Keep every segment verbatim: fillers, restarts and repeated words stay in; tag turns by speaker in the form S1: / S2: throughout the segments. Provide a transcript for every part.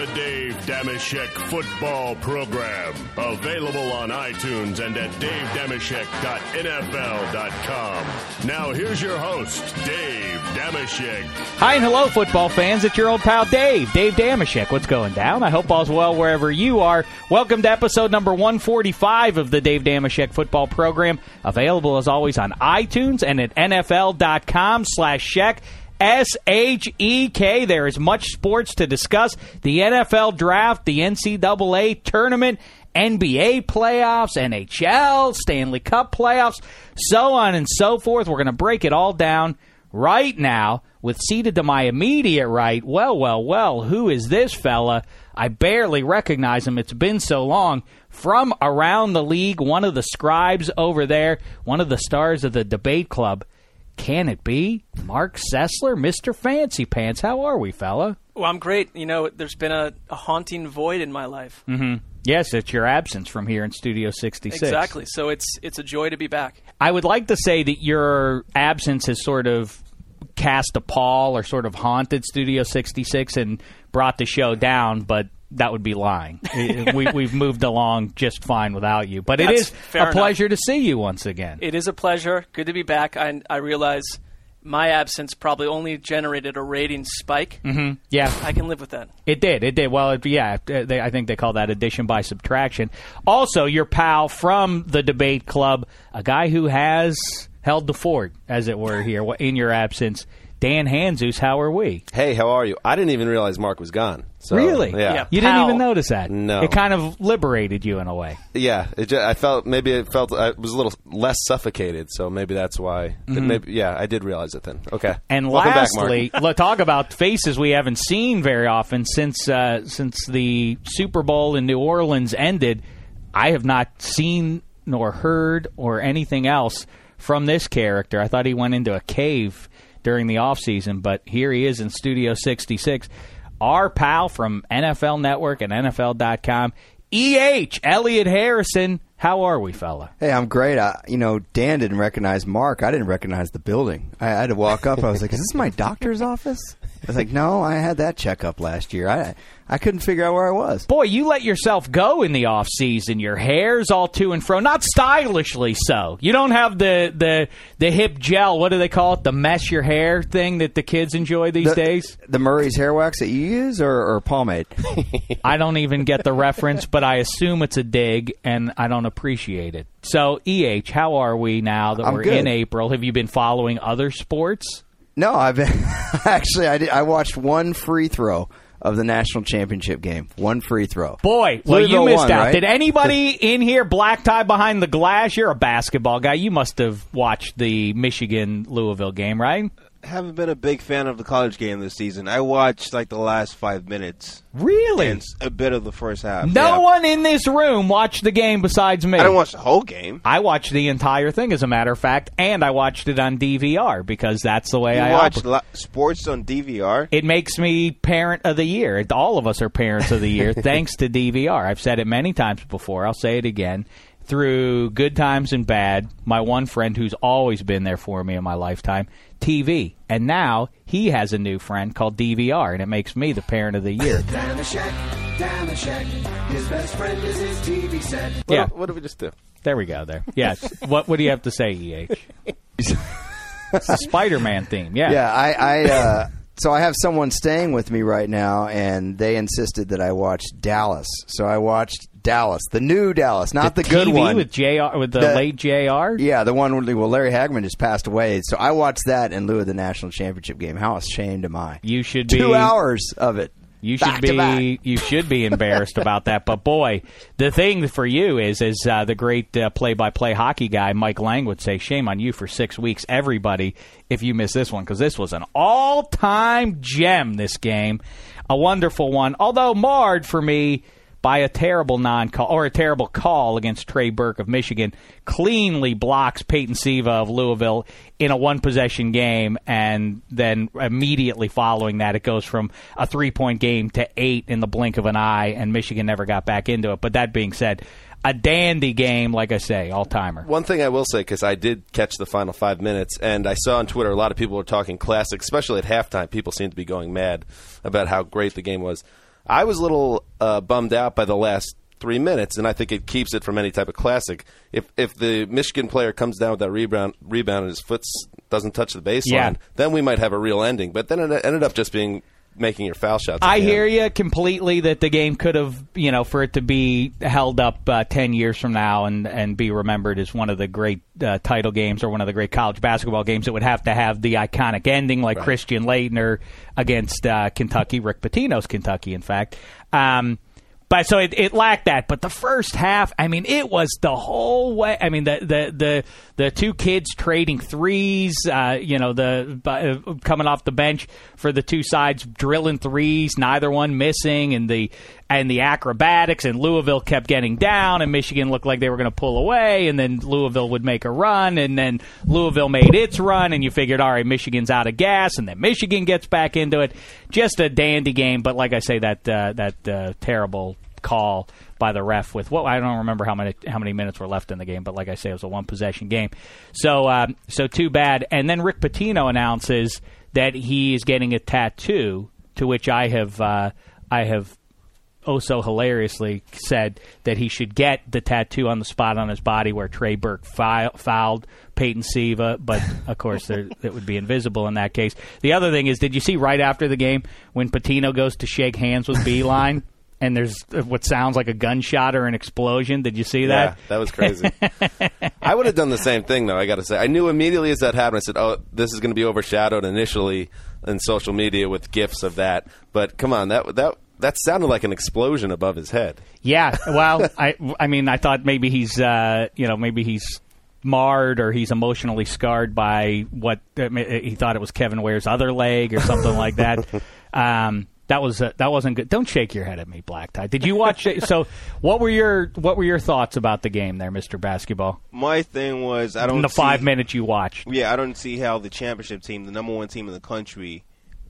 S1: The Dave Dameshek Football Program. Available on iTunes and at dave dameshek dot n f l dot com. Now here's your host, Dave Dameshek.
S2: Hi and hello, football fans. It's your old pal Dave, Dave Dameshek. What's going down? I hope all's well wherever you are. Welcome to episode number one forty-five of the Dave Dameshek Football Program. Available, as always, on iTunes and at n f l dot com slash shek. S H E K. There is much sports to discuss. The N F L draft, the N C double A tournament, N B A playoffs, N H L, Stanley Cup playoffs, so on and so forth. We're going to break it all down right now with seated to my immediate right. Well, well, well, who is this fella? I barely recognize him. It's been so long. From around the league, one of the scribes over there, one of the stars of the debate club. Can it be Mark Sessler, Mister Fancy Pants? How are we, fella?
S3: Well, I'm great. You know, there's been a, a haunting void in my life.
S2: Mm-hmm. Yes, it's your absence from here in Studio sixty-six.
S3: Exactly. So it's it's a joy to be back.
S2: I would like to say that your absence has sort of cast a pall or sort of haunted Studio sixty-six and brought the show down, but that would be lying. we, we've moved along just fine without you. But
S3: That's
S2: it is a
S3: enough.
S2: pleasure to see you once again.
S3: It is a pleasure. Good to be back. I, I realize my absence probably only generated a rating spike.
S2: Mm-hmm. Yeah.
S3: I can live with that.
S2: It did. It did. Well, it, yeah, they, I think they call that addition by subtraction. Also, your pal from the debate club, a guy who has held the fort, as it were, here in your absence, Dan Hanzus. How are we?
S4: Hey, how are you? I didn't even realize Mark was gone. So,
S2: really?
S4: Yeah.
S3: Yeah.
S2: You
S3: Pal.
S2: didn't even notice that?
S4: No.
S2: It kind of liberated you in a way.
S4: Yeah. It just, I felt maybe it felt I was a little less suffocated, so maybe that's why.
S2: Mm-hmm.
S4: Maybe, yeah, I did realize it then. Okay.
S2: And
S4: Welcome
S2: lastly,
S4: back, Mark.
S2: let's talk about faces we haven't seen very often since uh, since the Super Bowl in New Orleans ended. I have not seen nor heard or anything else from this character. I thought he went into a cave during the offseason, but here he is in Studio sixty-six. Our pal from N F L Network and N F L dot com, E H, Elliot Harrison. How are we, fella?
S5: Hey, I'm great. I, you know, Dan didn't recognize Mark. I didn't recognize the building. I, I had to walk up. I was like, is this my doctor's office? I was like, no, I had that checkup last year. I I couldn't figure out where I was.
S2: Boy, you let yourself go in the off season. Your hair's all to and fro, not stylishly so. You don't have the the the hip gel. What do they call it? The mesh your hair thing that the kids enjoy these
S5: the,
S2: days.
S5: The Murray's hair wax that you use, or, or pomade?
S2: I don't even get the reference, but I assume it's a dig, and I don't appreciate it. So, E H, how are we now that
S5: I'm
S2: we're
S5: good.
S2: in April? Have you been following other sports?
S5: No, I've been, actually I did. I watched one free throw of the national championship game. One free throw.
S2: Boy, well,
S5: Louisville
S2: you missed
S5: won,
S2: out.
S5: right?
S2: Did anybody in here black tie behind the glass? You're a basketball guy. You must have watched the Michigan-Louisville game, right?
S6: Haven't been a big fan of the college game this season. I watched like the last five minutes.
S2: Really?
S6: And a bit of the first half.
S2: No
S6: yeah.
S2: one in this room watched the game besides me.
S6: I didn't watch the whole game.
S2: I watched the entire thing, as a matter of fact, and I watched it on D V R because that's the way
S6: You
S2: I
S6: watch
S2: operate.
S6: lo- sports on D V R?
S2: It makes me parent of the year. All of us are parents of the year thanks to D V R. I've said it many times before. I'll say it again. Through good times and bad, my one friend who's always been there for me in my lifetime, T V. And now he has a new friend called D V R, and it makes me the parent of the year.
S7: Dameshek, Dameshek, his best friend is his T V set.
S4: What,
S2: Yeah.
S4: what did we just do?
S2: There we go there. Yes. what What do you have to say, E H? It's the Spider-Man theme. Yeah.
S5: Yeah, I, I uh, so I have someone staying with me right now, and they insisted that I watch Dallas. So I watched Dallas, the new Dallas, not the, good
S2: T V
S5: one
S2: with J R with the,
S5: The-
S2: late J R.
S5: Yeah, the one where well, Larry Hagman just passed away. So I watched that in lieu of the national championship game. How ashamed am I?
S2: You should be
S5: Two hours of it.
S2: You should
S5: Back to back.
S2: be you should be embarrassed about that. But boy, the thing for you is, as uh, the great uh, play-by-play hockey guy Mike Lang would say, shame on you for six weeks, everybody, if you miss this one, because this was an all-time gem. This game, a wonderful one, although marred for me by a terrible non-call or a terrible call against Trey Burke of Michigan, cleanly blocks Peyton Siva of Louisville in a one-possession game, and then immediately following that, it goes from a three-point game to eight in the blink of an eye, and Michigan never got back into it. But that being said, a dandy game, like I say, all-timer.
S4: One thing I will say, because I did catch the final five minutes, and I saw on Twitter a lot of people were talking classic, especially at halftime. People seem to be going mad about how great the game was. I was a little uh, bummed out by the last three minutes, and I think it keeps it from any type of classic. If if the Michigan player comes down with that rebound, rebound and his foot doesn't touch the baseline,
S2: Yeah.
S4: then we might have a real ending. But then it ended up just being making your foul shots.
S2: I
S4: again.
S2: hear you completely that the game could have, you know, for it to be held up uh, ten years from now and, and be remembered as one of the great uh, title games or one of the great college basketball games, it would have to have the iconic ending like
S4: Right.
S2: Christian Laettner against uh, Kentucky, Rick Pitino's Kentucky, in fact. Um, But so it, it lacked that. But the first half, I mean, it was the whole way. I mean, the the the, the two kids trading threes, uh, you know, the uh, coming off the bench for the two sides, drilling threes, neither one missing, and the and the acrobatics. And Louisville kept getting down, and Michigan looked like they were going to pull away, and then Louisville would make a run, and then Louisville made its run, and you figured, all right, Michigan's out of gas, and then Michigan gets back into it. Just a dandy game, but like I say, that uh, that uh, terrible call by the ref with what well, I don't remember how many how many minutes were left in the game, but like I say, it was a one possession game. So um, so too bad. And then Rick Pitino announces that he is getting a tattoo, to which I have uh, I have oh so hilariously said that he should get the tattoo on the spot on his body where Trey Burke fi- fouled Peyton Siva, but of course there, it would be invisible in that case. The other thing is, did you see right after the game when Pitino goes to shake hands with Beeline? And there's what sounds like a gunshot or an explosion. Did you see that?
S4: Yeah, that was crazy. I would have done the same thing, though, I got to say. I knew immediately as that happened, I said, oh, this is going to be overshadowed initially in social media with GIFs of that. But come on, that that that sounded like an explosion above his head.
S2: Yeah, well, I I mean, I thought maybe he's, uh, you know, maybe he's marred or he's emotionally scarred by what uh, he thought it was Kevin Ware's other leg or something like that. Um That was uh, that wasn't good. Don't shake your head at me, Black Tie. Did you watch it? So, what were your what were your thoughts about the game there, Mister Basketball?
S6: My thing was I don't
S2: in the
S6: see,
S2: five minutes you watched.
S6: Yeah, I don't see how the championship team, the number one team in the country,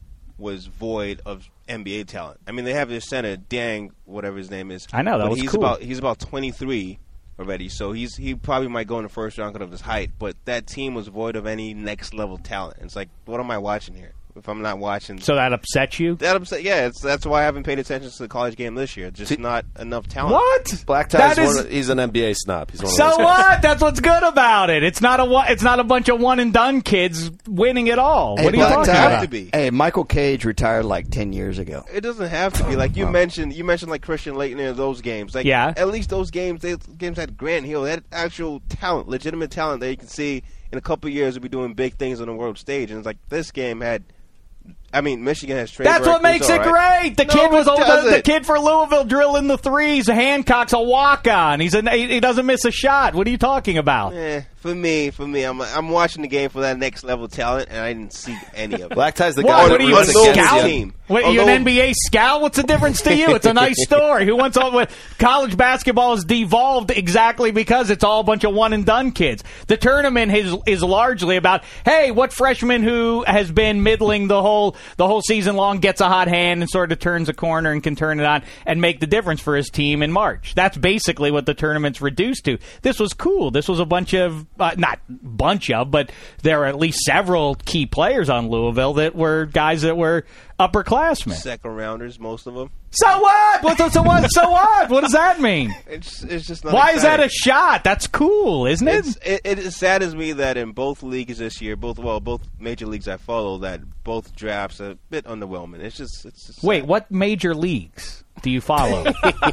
S6: was void of N B A talent. I mean, they have their center, Dang, whatever his name is.
S2: I know that
S6: but
S2: was
S6: he's
S2: cool.
S6: About, he's about twenty-three already, so he's he probably might go in the first round because of his height. But that team was void of any next level talent. It's like, what am I watching here? If I'm not watching,
S2: So that upsets you?
S6: that upset. Yeah, it's, that's why I haven't paid attention to the college game this year. Just not enough talent.
S2: What?
S4: Black
S2: That
S4: Tie's
S2: is-
S4: one, he's an N B A snob. He's one of
S2: So
S4: those guys.
S2: what? That's what's good about it. It's not a one- it's not a bunch of one and done kids winning it all.
S5: Hey,
S2: what are you
S5: Black
S2: talking
S5: Tie,
S6: have
S2: about?
S6: to be.
S5: Hey, Michael Cage retired like ten years ago.
S6: It doesn't have to be like you mentioned. You mentioned like Christian Laettner in those games. Like,
S2: Yeah.
S6: at least those games, they games had Grant Hill, they had actual talent, legitimate talent that you can see in a couple of years will be doing big things on the world stage. And it's like this game had. I mean, Michigan has Trey
S2: That's
S6: Burke,
S2: what
S6: who's
S2: makes
S6: all
S2: it
S6: right.
S2: great. The
S6: No,
S2: kid was
S6: it
S2: old, the, the
S6: doesn't.
S2: kid for Louisville drilling the threes. Hancock's a walk on. He's a, he he doesn't miss a shot. What are you talking about?
S6: Eh, for me, for me, I'm I'm watching the game for that next level talent, and I didn't see any of it.
S4: Black Tie's the
S2: What?
S4: guy
S2: What
S4: that
S2: are you,
S4: runs
S2: a
S4: against
S2: scout?
S4: the
S6: team.
S2: What, you an
S6: Although-
S2: N B A scout? What's the difference to you? It's a nice story. Who wants all? College basketball has devolved exactly because it's all a bunch of one and done kids. The tournament is is largely about, hey, what freshman who has been middling the whole the whole season long gets a hot hand and sort of turns a corner and can turn it on and make the difference for his team in March. That's basically what the tournament's reduced to. This was cool. This was a bunch of uh, not bunch of, but there were at least several key players on Louisville that were guys that were upperclassmen.
S6: Second rounders, most of them.
S2: So what? What? So what? So what? What does that mean?
S6: It's it's just not.
S2: Why is that
S6: exciting.
S2: a shot? That's cool, isn't it?
S6: It's, it, it saddens me that in both leagues this year, both well, both major leagues I follow, that both drafts are a bit underwhelming. It's just, it's just
S2: Wait,
S6: sad.
S2: what major leagues do you follow?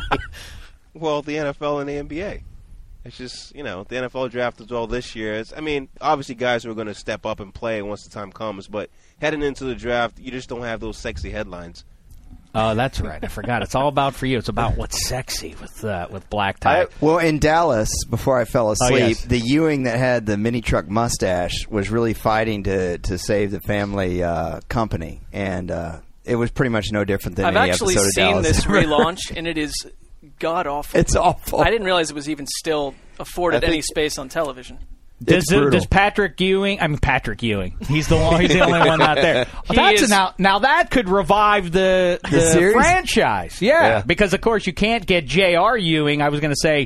S6: Well, the N F L and the N B A. It's just, you know, the N F L draft as well this year. It's, I mean, obviously guys who are going to step up and play once the time comes, but heading into the draft, you just don't have those sexy headlines.
S2: Oh, that's right. I forgot. It's all about for you. It's about what's sexy with uh, with Black Tie.
S4: I-
S5: Well, in Dallas, before I fell asleep,
S2: Oh, yes.
S5: the Ewing that had the mini truck mustache was really fighting to, to save the family uh, company, and uh, it was pretty much no different than
S3: I've
S5: any
S3: actually
S5: episode of
S3: seen
S5: Dallas.
S3: this relaunch, and it is god awful.
S5: It's awful.
S3: I didn't realize it was even still afforded
S4: I think-
S3: any space on television.
S2: Does,
S5: It's brutal.
S2: does Patrick Ewing? I mean Patrick Ewing. He's the one. He's the only one not there.
S3: He
S2: That's
S3: is-
S2: now. Now that could revive the the,
S5: series?
S2: franchise. Yeah,
S4: Yeah.
S2: because of course you can't get J R. Ewing. I was going to say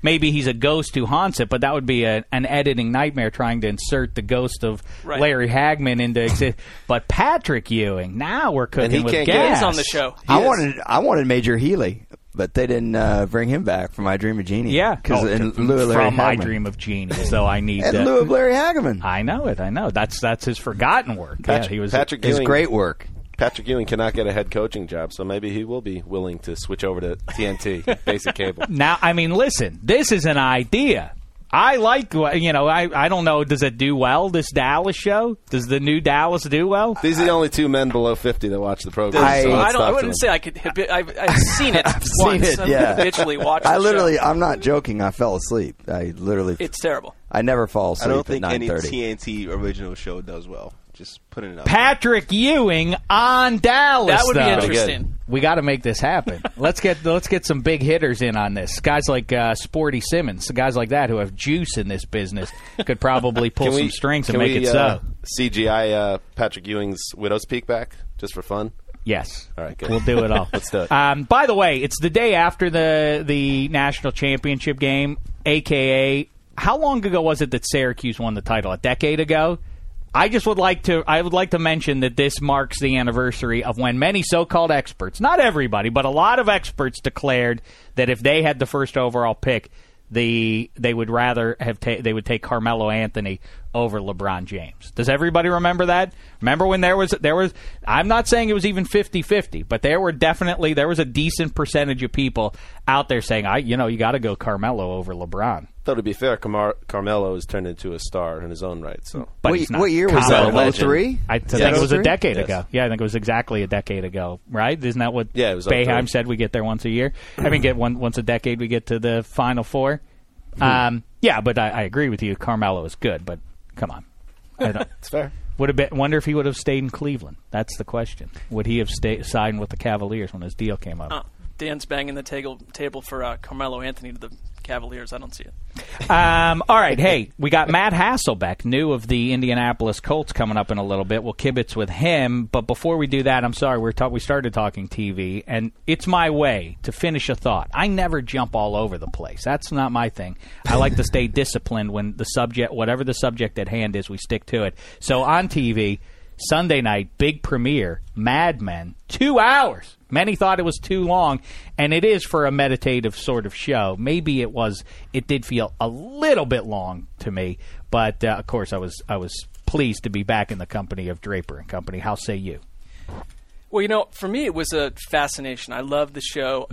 S2: maybe he's a ghost who haunts it, but that would be a, an editing nightmare trying to insert the ghost of
S3: Right.
S2: Larry Hagman into exist. But Patrick Ewing, now we're cooking
S4: And he
S2: with
S4: can't get-
S2: gas.
S3: He's on the show.
S5: I
S4: is.
S5: wanted I wanted Major Healy, but they didn't uh, bring him back from I Dream of Jeannie.
S2: Yeah,
S5: because
S2: oh,
S5: in
S2: to-
S5: lieu of Larry
S2: from I
S5: Hagman.
S2: Dream of Genie. So I need.
S5: In
S2: uh,
S5: lieu of Larry Hagman.
S2: I know it. I know. That's that's his forgotten work.
S4: Patrick,
S2: yeah, he was.
S4: Patrick
S5: His
S4: Ewing,
S5: great work.
S4: Patrick Ewing cannot get a head coaching job, so maybe he will be willing to switch over to T N T, basic cable.
S2: Now, I mean, listen. This is an idea. I like, you know, I, I don't know, does it do well, this Dallas show? Does the new Dallas do well?
S4: These are the only two men below fifty that watch the program.
S5: I-
S4: so
S3: I
S4: let's
S3: don't. I
S4: talk to
S3: wouldn't
S4: them.
S3: say I could. Habi- I've, I've seen it
S5: I've
S3: once.
S5: seen it,
S3: I've
S5: yeah.
S3: habitually watched.
S5: I
S3: the
S5: literally,
S3: show.
S5: I'm not joking. I fell asleep. I literally,
S3: It's terrible.
S5: I never fall
S6: I
S5: asleep
S6: don't think
S5: at
S6: any
S5: nine thirty.
S6: T N T original show does well. Just putting it out.
S2: Patrick Ewing on Dallas.
S3: That would be
S2: though.
S3: interesting.
S2: We got to make this happen. let's get let's get some big hitters in on this. Guys like uh, Sporty Simmons, guys like that who have juice in this business could probably pull
S4: Can we-
S2: some strings and
S4: can
S2: make
S4: we,
S2: it
S4: uh,
S2: so.
S4: C G I uh, Patrick Ewing's Widow's Peak back, just for fun?
S2: Yes.
S4: All right, good.
S2: We'll do it all.
S4: Let's do it.
S2: Um, by the way, it's the day after the the national championship game, a k a how long ago was it that Syracuse won the title? A decade ago? I just would like to I would like to mention that this marks the anniversary of when many so-called experts, not everybody, but a lot of experts declared that if they had the first overall pick, the they would rather have ta- they would take Carmelo Anthony over LeBron James. Does everybody remember that? Remember when there was there was I'm not saying it was even fifty-fifty, but there were definitely there was a decent percentage of people out there saying, I you know, you got to go Carmelo over LeBron.
S4: Though to be fair, Camar- Carmelo has turned into a star in his own right. So
S2: But
S5: what,
S2: he's not
S5: what year was
S2: Carmelo.
S5: that? oh three?
S2: I th-
S4: Yes.
S2: think it was a
S5: oh three?
S2: decade
S4: Yes.
S2: ago. Yeah, I think it was exactly a decade ago, right? Isn't that what
S4: Yeah, it was oh three.
S2: Boeheim said we get there once a year? I mean, get one once a decade we get to the Final Four. Um, yeah, but I, I agree with you. Carmelo is good, but come on. I don't,
S4: it's fair.
S2: would have been, wonder if he would have stayed in Cleveland. That's the question. Would he have stayed, signed with the Cavaliers when his deal came up?
S3: Uh, Dan's banging the table table for uh, Carmelo Anthony to the Cavaliers. I don't see it.
S2: Um, all right, hey, we got Matt Hasselbeck, new of the Indianapolis Colts, coming up in a little bit. We'll kibitz with him, but before we do that, I'm sorry, we're ta- we started talking T V, and it's my way to finish a thought. I never jump all over the place. That's not my thing. I like to stay disciplined when the subject, whatever the subject at hand is, we stick to it. So on T V, Sunday night, big premiere, Mad Men, two hours. Many thought it was too long, and it is for a meditative sort of show. Maybe it was. It did feel a little bit long to me, but uh, of course, I was I was pleased to be back in the company of Draper and Company. How say you?
S3: Well, you know, for me, it was a fascination. I love the show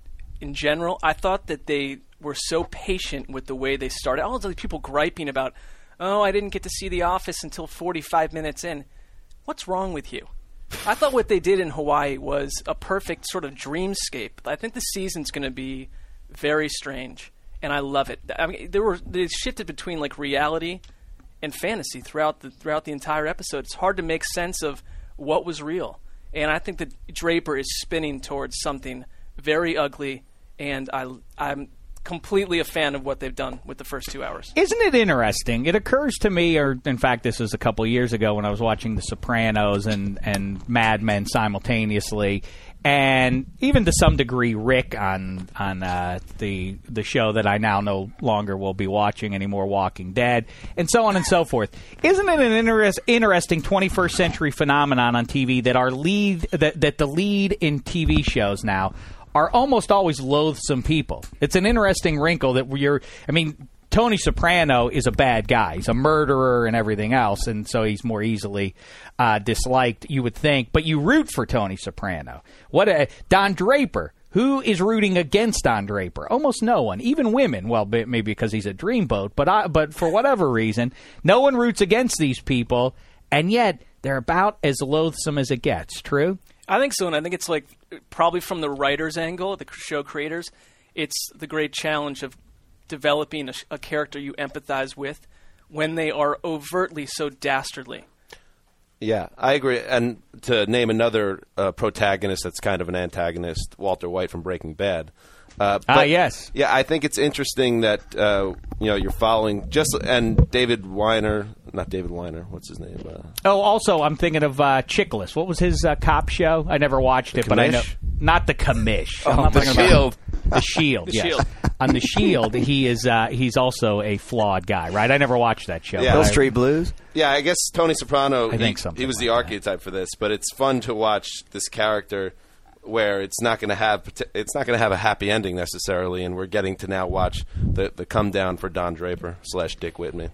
S3: in general. I thought that they were so patient with the way they started. All those people griping about, oh, I didn't get to see The Office until forty-five minutes in. What's wrong with you? I thought what they did in Hawaii was a perfect sort of dreamscape. I think the season's going to be very strange, and I love it. I mean, there were they shifted between like reality and fantasy throughout the throughout the entire episode. It's hard to make sense of what was real, and I think that Draper is spinning towards something very ugly, and I I'm completely a fan of what they've done with the first two hours.
S2: Isn't it interesting? It occurs to me, or in fact, this was a couple years ago when I was watching The Sopranos and, and Mad Men simultaneously, and even to some degree Rick on on uh, the the show that I now no longer will be watching anymore, Walking Dead, and so on and so forth. Isn't it an interest, interesting twenty-first century phenomenon on T V that our lead that that the lead in T V shows now are almost always loathsome people? It's an interesting wrinkle that you're, I mean, Tony Soprano is a bad guy. He's a murderer and everything else, and so he's more easily uh, disliked, you would think. But you root for Tony Soprano. What a, Don Draper. Who is rooting against Don Draper? Almost no one. Even women. Well, maybe because he's a dreamboat, but I, but for whatever reason, no one roots against these people, and yet they're about as loathsome as it gets. True?
S3: I think so, and I think it's like probably from the writer's angle, the show creators, it's the great challenge of developing a, a character you empathize with when they are overtly so dastardly.
S4: Yeah, I agree. And to name another uh, protagonist that's kind of an antagonist, Walter White from Breaking Bad. Uh,
S2: Ah,
S4: but,
S2: yes.
S4: Yeah, I think it's interesting that uh, you know you're following just and David Weiner, not David Weiner. What's his name? Uh,
S2: Oh, also, I'm thinking of uh, Chickless. What was his uh, cop show? I never watched it, but I know
S4: Commish?
S2: not the Commish. I'm
S4: Oh,
S2: not
S4: The
S2: talking about-
S4: Shield.
S2: The Shield.
S3: The
S2: yes.
S3: Shield.
S2: on The Shield, he is uh, he's also a flawed guy, right? I never watched that show.
S4: Yeah.
S5: Hill
S2: but I-
S5: Street Blues.
S4: Yeah, I guess Tony Soprano,
S2: I think
S4: he,
S2: something
S4: he was the
S2: like that.
S4: archetype for this, but it's fun to watch this character where it's not going to have it's not going to have a happy ending necessarily, and we're getting to now watch the the come down for Don Draper slash Dick Whitman.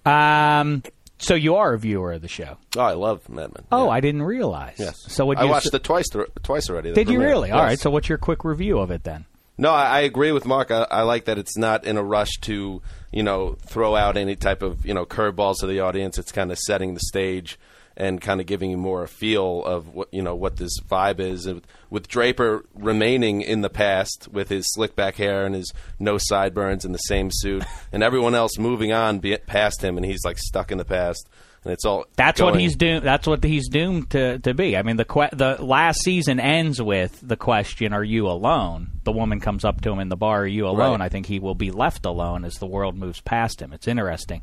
S2: Um, so you are a viewer of the show.
S4: Oh, I love Mad Men.
S2: Oh,
S4: Yeah.
S2: I didn't realize.
S4: Yes.
S2: So would
S4: I
S2: you
S4: watched
S2: s-
S4: it twice th- twice already. the
S2: Did you
S4: premiere.
S2: really? All
S4: Yes.
S2: right. So what's your quick review of it then?
S4: No, I, I agree with Mark. I, I like that it's not in a rush to, you know, throw out any type of, you know, curveballs to the audience. It's kind of setting the stage and kind of giving you more a feel of what, you know, what this vibe is. And with, with Draper remaining in the past with his slick back hair and his no sideburns and the same suit, and everyone else moving on be, past him, and he's like stuck in the past. And it's all
S2: That's what
S4: going-
S2: he's doomed. That's what he's doomed to, to be. I mean, the que- the last season ends with the question: "Are you alone?" The woman comes up to him in the bar: "Are you alone?"
S4: Right.
S2: I think he will be left alone as the world moves past him. It's interesting.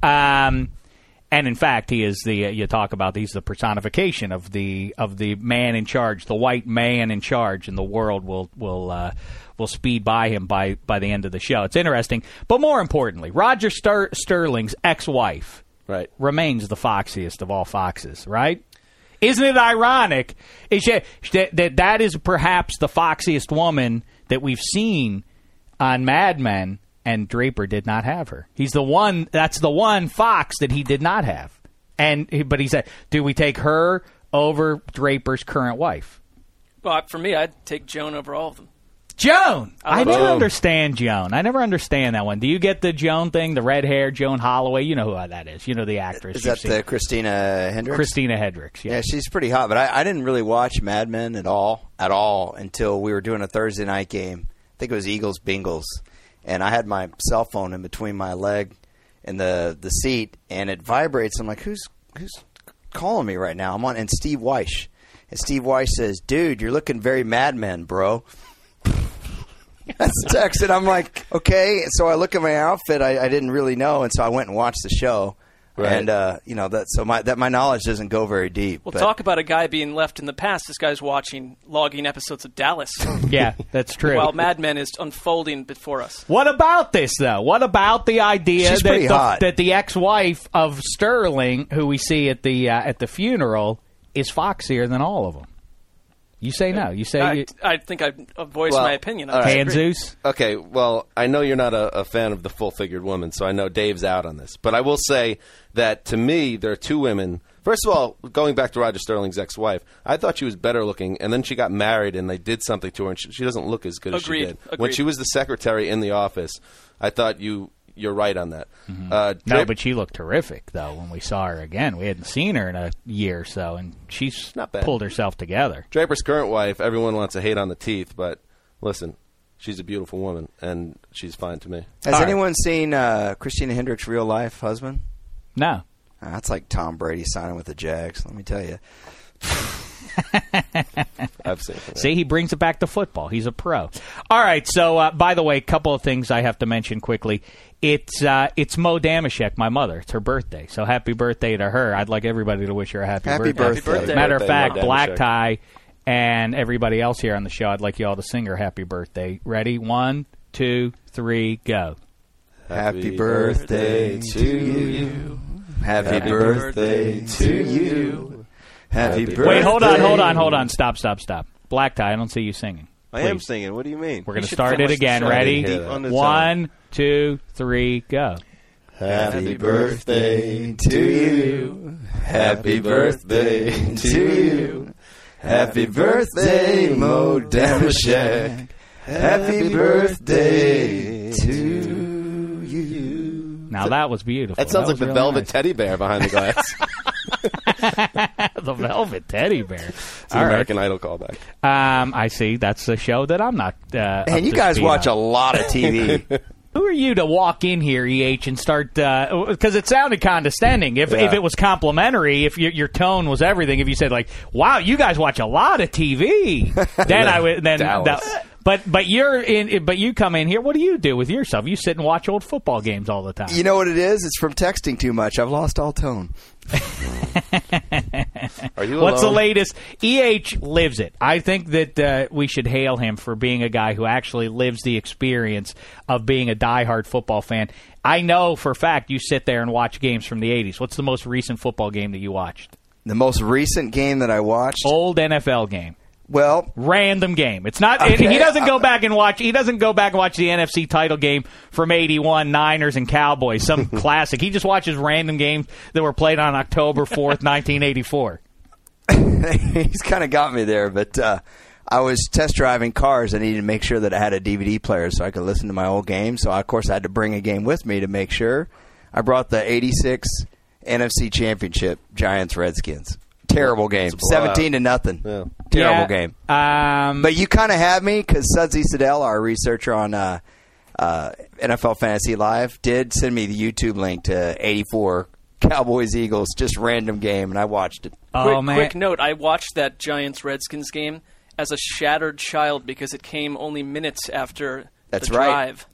S2: Um, and in fact, he is the. Uh, you talk about he's the personification of the of the man in charge, the white man in charge, and the world will will. Uh, will speed by him by by the end of the show. It's interesting, but more importantly, Roger Ster- Sterling's ex-wife.
S4: Right.
S2: Remains the foxiest of all foxes, right? Isn't it ironic is that, that that is perhaps the foxiest woman that we've seen on Mad Men, and Draper did not have her. He's the one, that's the one fox that he did not have. And But he said, do we take her over Draper's current wife?
S3: Well, for me, I'd take Joan over all of them.
S2: Joan! I
S3: love
S2: never
S4: Joan.
S2: understand Joan. I never understand that one. Do you get the Joan thing, the red hair, Joan Holloway? You know who that is. You know the actress.
S5: Is
S2: You've
S5: that
S2: seen.
S5: the Christina Hendricks?
S2: Christina Hendricks, yeah.
S5: Yeah, she's pretty hot, but I, I didn't really watch Mad Men at all, at all, until we were doing a Thursday night game. I think it was Eagles Bengals, and I had my cell phone in between my leg and the the seat, and it vibrates. I'm like, who's who's calling me right now? I'm on, and Steve Weish, and Steve Weish says, "Dude, you're looking very Mad Men, bro." That's the text, and I'm like, okay. So I look at my outfit. I, I didn't really know, and so I went and watched the show.
S4: Right.
S5: And uh, you know that, so my that my knowledge doesn't go very deep.
S3: Well,
S5: but-
S3: talk about a guy being left in the past. This guy's watching, logging episodes of Dallas
S2: Yeah, that's true.
S3: while Mad Men is unfolding before us.
S2: What about this, though? What about the idea
S5: She's
S2: that
S5: pretty
S2: the,
S5: hot.
S2: that the ex-wife of Sterling, who we see at the uh, at the funeral, is foxier than all of them? You say no. You say
S3: I,
S2: you,
S3: I think I'd uh, voice
S4: Well,
S3: my opinion. I
S4: all right.
S3: disagree.
S2: Panzeus?
S4: Okay, well, I know you're not a, a fan of the full-figured woman, so I know Dave's out on this. But I will say that, to me, there are two women. First of all, going back to Roger Sterling's ex-wife, I thought she was better looking, and then she got married, and they did something to her, and she, she doesn't look as good as
S3: Agreed,
S4: she did. When
S3: agreed.
S4: she was the secretary in the office, I thought you... You're right on that.
S2: Mm-hmm.
S4: Uh,
S2: No,
S4: Drap-
S2: but she looked terrific, though, when we saw her again. We hadn't seen her in a year or so, and she's
S4: Not bad.
S2: pulled herself together.
S4: Draper's current wife, everyone wants to hate on the teeth, but listen, she's a beautiful woman, and she's fine to me.
S5: Has
S2: All right.
S5: anyone seen uh, Christina Hendricks' real life husband?
S2: No.
S5: Uh, that's like Tom Brady signing with the Jags. Let me tell you.
S4: I've seen it.
S2: See, he brings it back to football. He's a pro. All right. So, uh, by the way, a couple of things I have to mention quickly. It's uh, it's Mo Damashek, my mother. It's her birthday. So happy birthday to her. I'd like everybody to wish her a happy,
S5: Happy
S2: birthday.
S5: birthday. Happy birthday.
S2: Matter of
S4: Birthday,
S2: fact,
S4: Mo
S2: Black
S4: Damashek.
S2: Tie and everybody else here on the show, I'd like you all to sing her happy birthday. Ready? One, two, three, go.
S5: Happy birthday to you. Happy
S4: Happy
S5: birthday to you. Happy birthday.
S2: Wait, hold on, hold on, hold on. Stop, stop, stop. Black Tie, I don't see you singing.
S6: I am
S2: Please.
S6: singing. What do you mean?
S2: We're going to
S3: should
S2: start it
S3: finish the
S2: again.
S3: show.
S2: Ready?
S4: Deep
S6: on the
S2: One, two, three, go.
S5: Happy birthday to you. Happy birthday to you. Happy birthday, Mo Damashek. Happy birthday to you.
S2: Now that was beautiful.
S4: That sounds like
S2: was
S4: the
S2: really
S4: velvet
S2: nice.
S4: teddy bear behind the glass.
S2: The velvet teddy bear.
S4: It's an
S2: All right.
S4: American Idol callback.
S2: Um, I see. That's a show that I'm not. Uh, up
S5: And you
S2: to
S5: guys
S2: speed
S5: watch a
S2: on.
S5: lot of T V.
S2: Who are you to walk in here, E H, and start? Because it sounded condescending. If
S4: Yeah.
S2: if it was complimentary, if your your tone was everything, if you said like, "Wow, you guys watch a lot of T V," then I would then.
S4: Dallas.
S2: that- but but you're in. But you come in here. What do you do with yourself? You sit and watch old football games all the time.
S5: You know what it is? It's from texting too much. I've lost all tone.
S4: Are you
S2: What's the
S4: alone?
S2: latest? E H lives it. I think that uh, we should hail him for being a guy who actually lives the experience of being a diehard football fan. I know for a fact you sit there and watch games from the eighties. What's the most recent football game that you watched?
S5: The most recent game that I watched?
S2: Old N F L game.
S5: Well,
S2: random game. It's not.
S5: Okay.
S2: He doesn't go back and watch. He doesn't go back and watch the N F C title game from eighty-one, Niners and Cowboys, some classic. He just watches random games that were played on October fourth, nineteen eighty-four.
S5: He's kind of got me there, but uh, I was test driving cars. I needed to make sure that I had a D V D player so I could listen to my old game. So, I, of course, I had to bring a game with me to make sure. I brought the eighty-six N F C Championship, Giants-Redskins. Terrible game. seventeen to nothing.
S4: Yeah.
S5: Terrible
S2: Yeah,
S5: game.
S2: Um,
S5: But you kind of had me because Sudsy Siddell, our researcher on uh, uh, N F L Fantasy Live, did send me the YouTube link to eighty-four Cowboys-Eagles, just random game, and I watched it.
S2: oh
S3: quick,
S2: man,
S3: quick note: I watched that Giants-Redskins game as a shattered child because it came only minutes after
S5: That's
S3: the
S5: right.
S3: drive.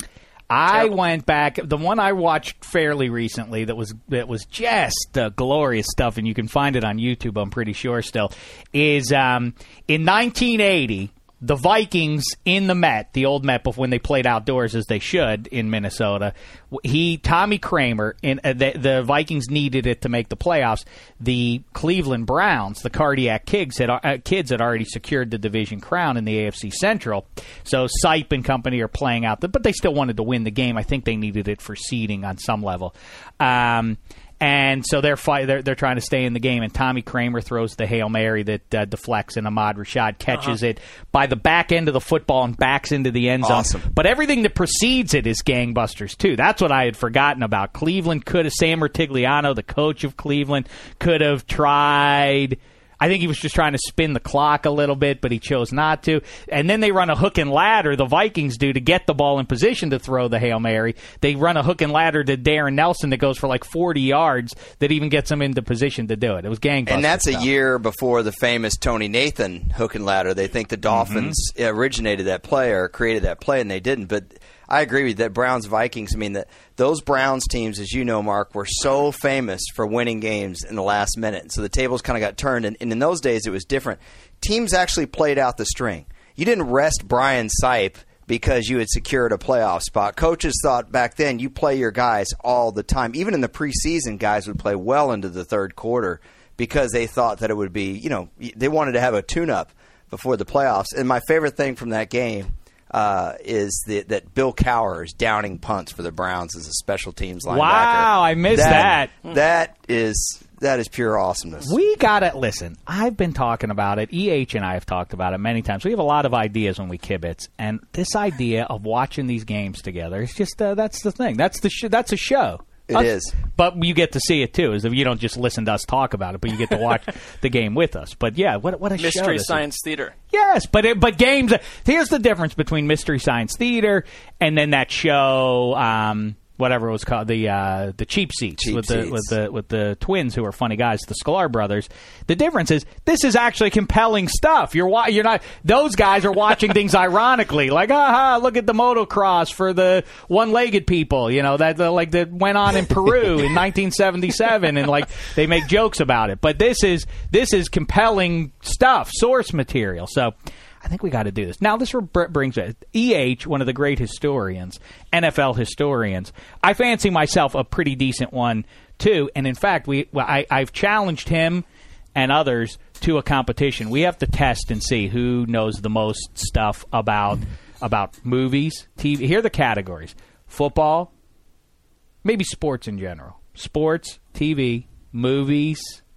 S2: I
S3: Terrible.
S2: went back. The one I watched fairly recently that was that was just uh, glorious stuff, and you can find it on YouTube. I'm pretty sure still is um, in nineteen eighty. The Vikings in the Met, the old Met, before when they played outdoors as they should in Minnesota, he Tommy Kramer, in, uh, the, the Vikings needed it to make the playoffs. The Cleveland Browns, the Cardiac Kids had, uh, kids had already secured the division crown in the A F C Central. So Sipe and company are playing out, the, but they still wanted to win the game. I think they needed it for seeding on some level. Um, And so they're, fight, they're they're trying to stay in the game, and Tommy Kramer throws the Hail Mary that uh, deflects, and Ahmad Rashad catches
S3: Uh-huh.
S2: it by the back end of the football and backs into the end zone.
S5: Awesome.
S2: But everything that precedes it is gangbusters, too. That's what I had forgotten about. Cleveland could have, Sam Rutigliano, the coach of Cleveland, could have tried... I think he was just trying to spin the clock a little bit, but he chose not to. And then they run a hook and ladder, the Vikings do, to get the ball in position to throw the Hail Mary. They run a hook and ladder to Darren Nelson that goes for like forty yards that even gets him into position to do it. It was gangbusters.
S5: And that's
S2: stuff.
S5: a year before the famous Tony Nathan hook and ladder. They think the Dolphins
S2: Mm-hmm.
S5: originated that play or created that play, and they didn't. But I agree with you that Browns Vikings. I mean, that those Browns teams, as you know, Mark, were so famous for winning games in the last minute. So the tables kind of got turned, and, and in those days it was different. Teams actually played out the string. You didn't rest Brian Sipe because you had secured a playoff spot. Coaches thought back then you play your guys all the time. Even in the preseason, guys would play well into the third quarter because they thought that it would be, you know, they wanted to have a tune-up before the playoffs. And my favorite thing from that game uh, is the, that Bill Cowher is downing punts for the Browns as a special teams linebacker.
S2: Wow, I missed that.
S5: That is that is pure awesomeness.
S2: We got to listen. I've been talking about it. E H and I have talked about it many times. We have a lot of ideas when we kibitz, and this idea of watching these games together is just uh, that's the thing. That's the sh- that's a show.
S5: It
S2: Us-
S5: is.
S2: But you get to see it too. Is if you don't just listen to us talk about it, but you get to watch the game with us. But yeah, what what a show
S3: Mystery
S2: this is.
S3: Science Theater.
S2: Yes, but it, but games. Here's the difference between Mystery Science Theater and then that show, um, whatever it was called, the uh, the Cheap Seats
S5: Cheap
S2: with the
S5: Seats.
S2: with the with the twins who are funny guys, the Sklar brothers. The difference is this is actually compelling stuff. You're wa- you're not those guys are watching things ironically, like aha, look at the motocross for the one-legged people, you know that uh, like that went on in Peru in nineteen seventy-seven, and like they make jokes about it. But this is this is compelling stuff, source material. So. I think we got to do this. Now, this br- brings it. E H, one of the great historians, N F L historians. I fancy myself a pretty decent one, too. And, in fact, we well, I, I've challenged him and others to a competition. We have to test and see who knows the most stuff about about movies, T V. Here are the categories. Football, maybe sports in general. Sports, T V, movies,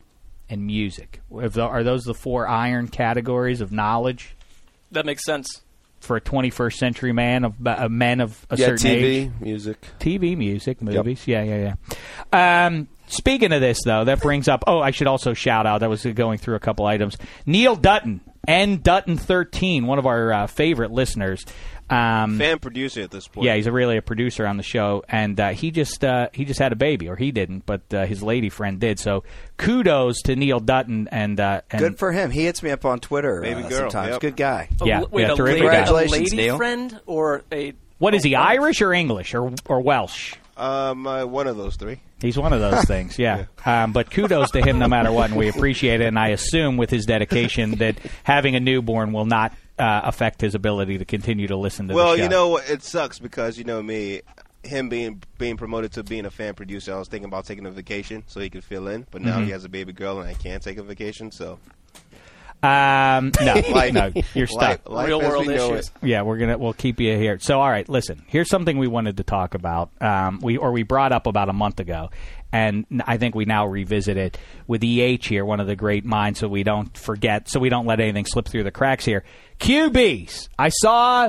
S2: and music. Are those the four iron categories of knowledge?
S3: That makes sense.
S2: For a twenty-first century man of uh, men of a
S4: Yeah,
S2: certain
S4: T V,
S2: age.
S4: music.
S2: T V, music, movies. Yeah, yeah, yeah. Um, speaking of this, though, that brings up. Oh, I should also shout out. I was going through a couple items. Neil Dutton, N Dutton thirteen, one of our uh, favorite listeners. Um,
S6: Fan producer at this point.
S2: yeah, he's a really a producer on the show, and uh, he just uh, he just had a baby, or he didn't, but uh, his lady friend did. So kudos to Neil Dutton, and, uh, and
S5: Good for him. He hits me up on Twitter
S6: Baby
S5: uh,
S6: girl,
S5: sometimes.
S6: yep.
S5: Good guy.
S3: A
S2: Yeah,
S3: l- wait,
S2: yeah,
S3: a
S2: terrific
S3: lady,
S2: guy.
S5: Congratulations,
S3: a lady
S5: Neil.
S3: friend or a
S2: What is he,
S3: oh,
S2: Irish or English or or Welsh?
S6: Um, uh, one of those three.
S2: He's one of those things, yeah. Um, but kudos to him no matter what, and we appreciate it. And I assume with his dedication that having a newborn will not uh, affect his ability to continue to listen to
S6: well,
S2: the show.
S6: you know, it sucks because, you know me, him being being promoted to being a fan producer, I was thinking about taking a vacation so he could fill in. But now
S2: Mhm.
S6: he has a baby girl and I can't take a vacation, so...
S2: Um, no,
S6: Life-
S2: no, you're stuck.
S6: life- life
S3: Real
S6: as
S3: world
S6: we know
S3: issues.
S6: it.
S2: Yeah, we're gonna we'll keep you here. So, all right, listen. Here's something we wanted to talk about. Um, we or we brought up about a month ago, and I think we now revisit it with E H here, one of the great minds, so we don't forget, so we don't let anything slip through the cracks here. Q Bs. I saw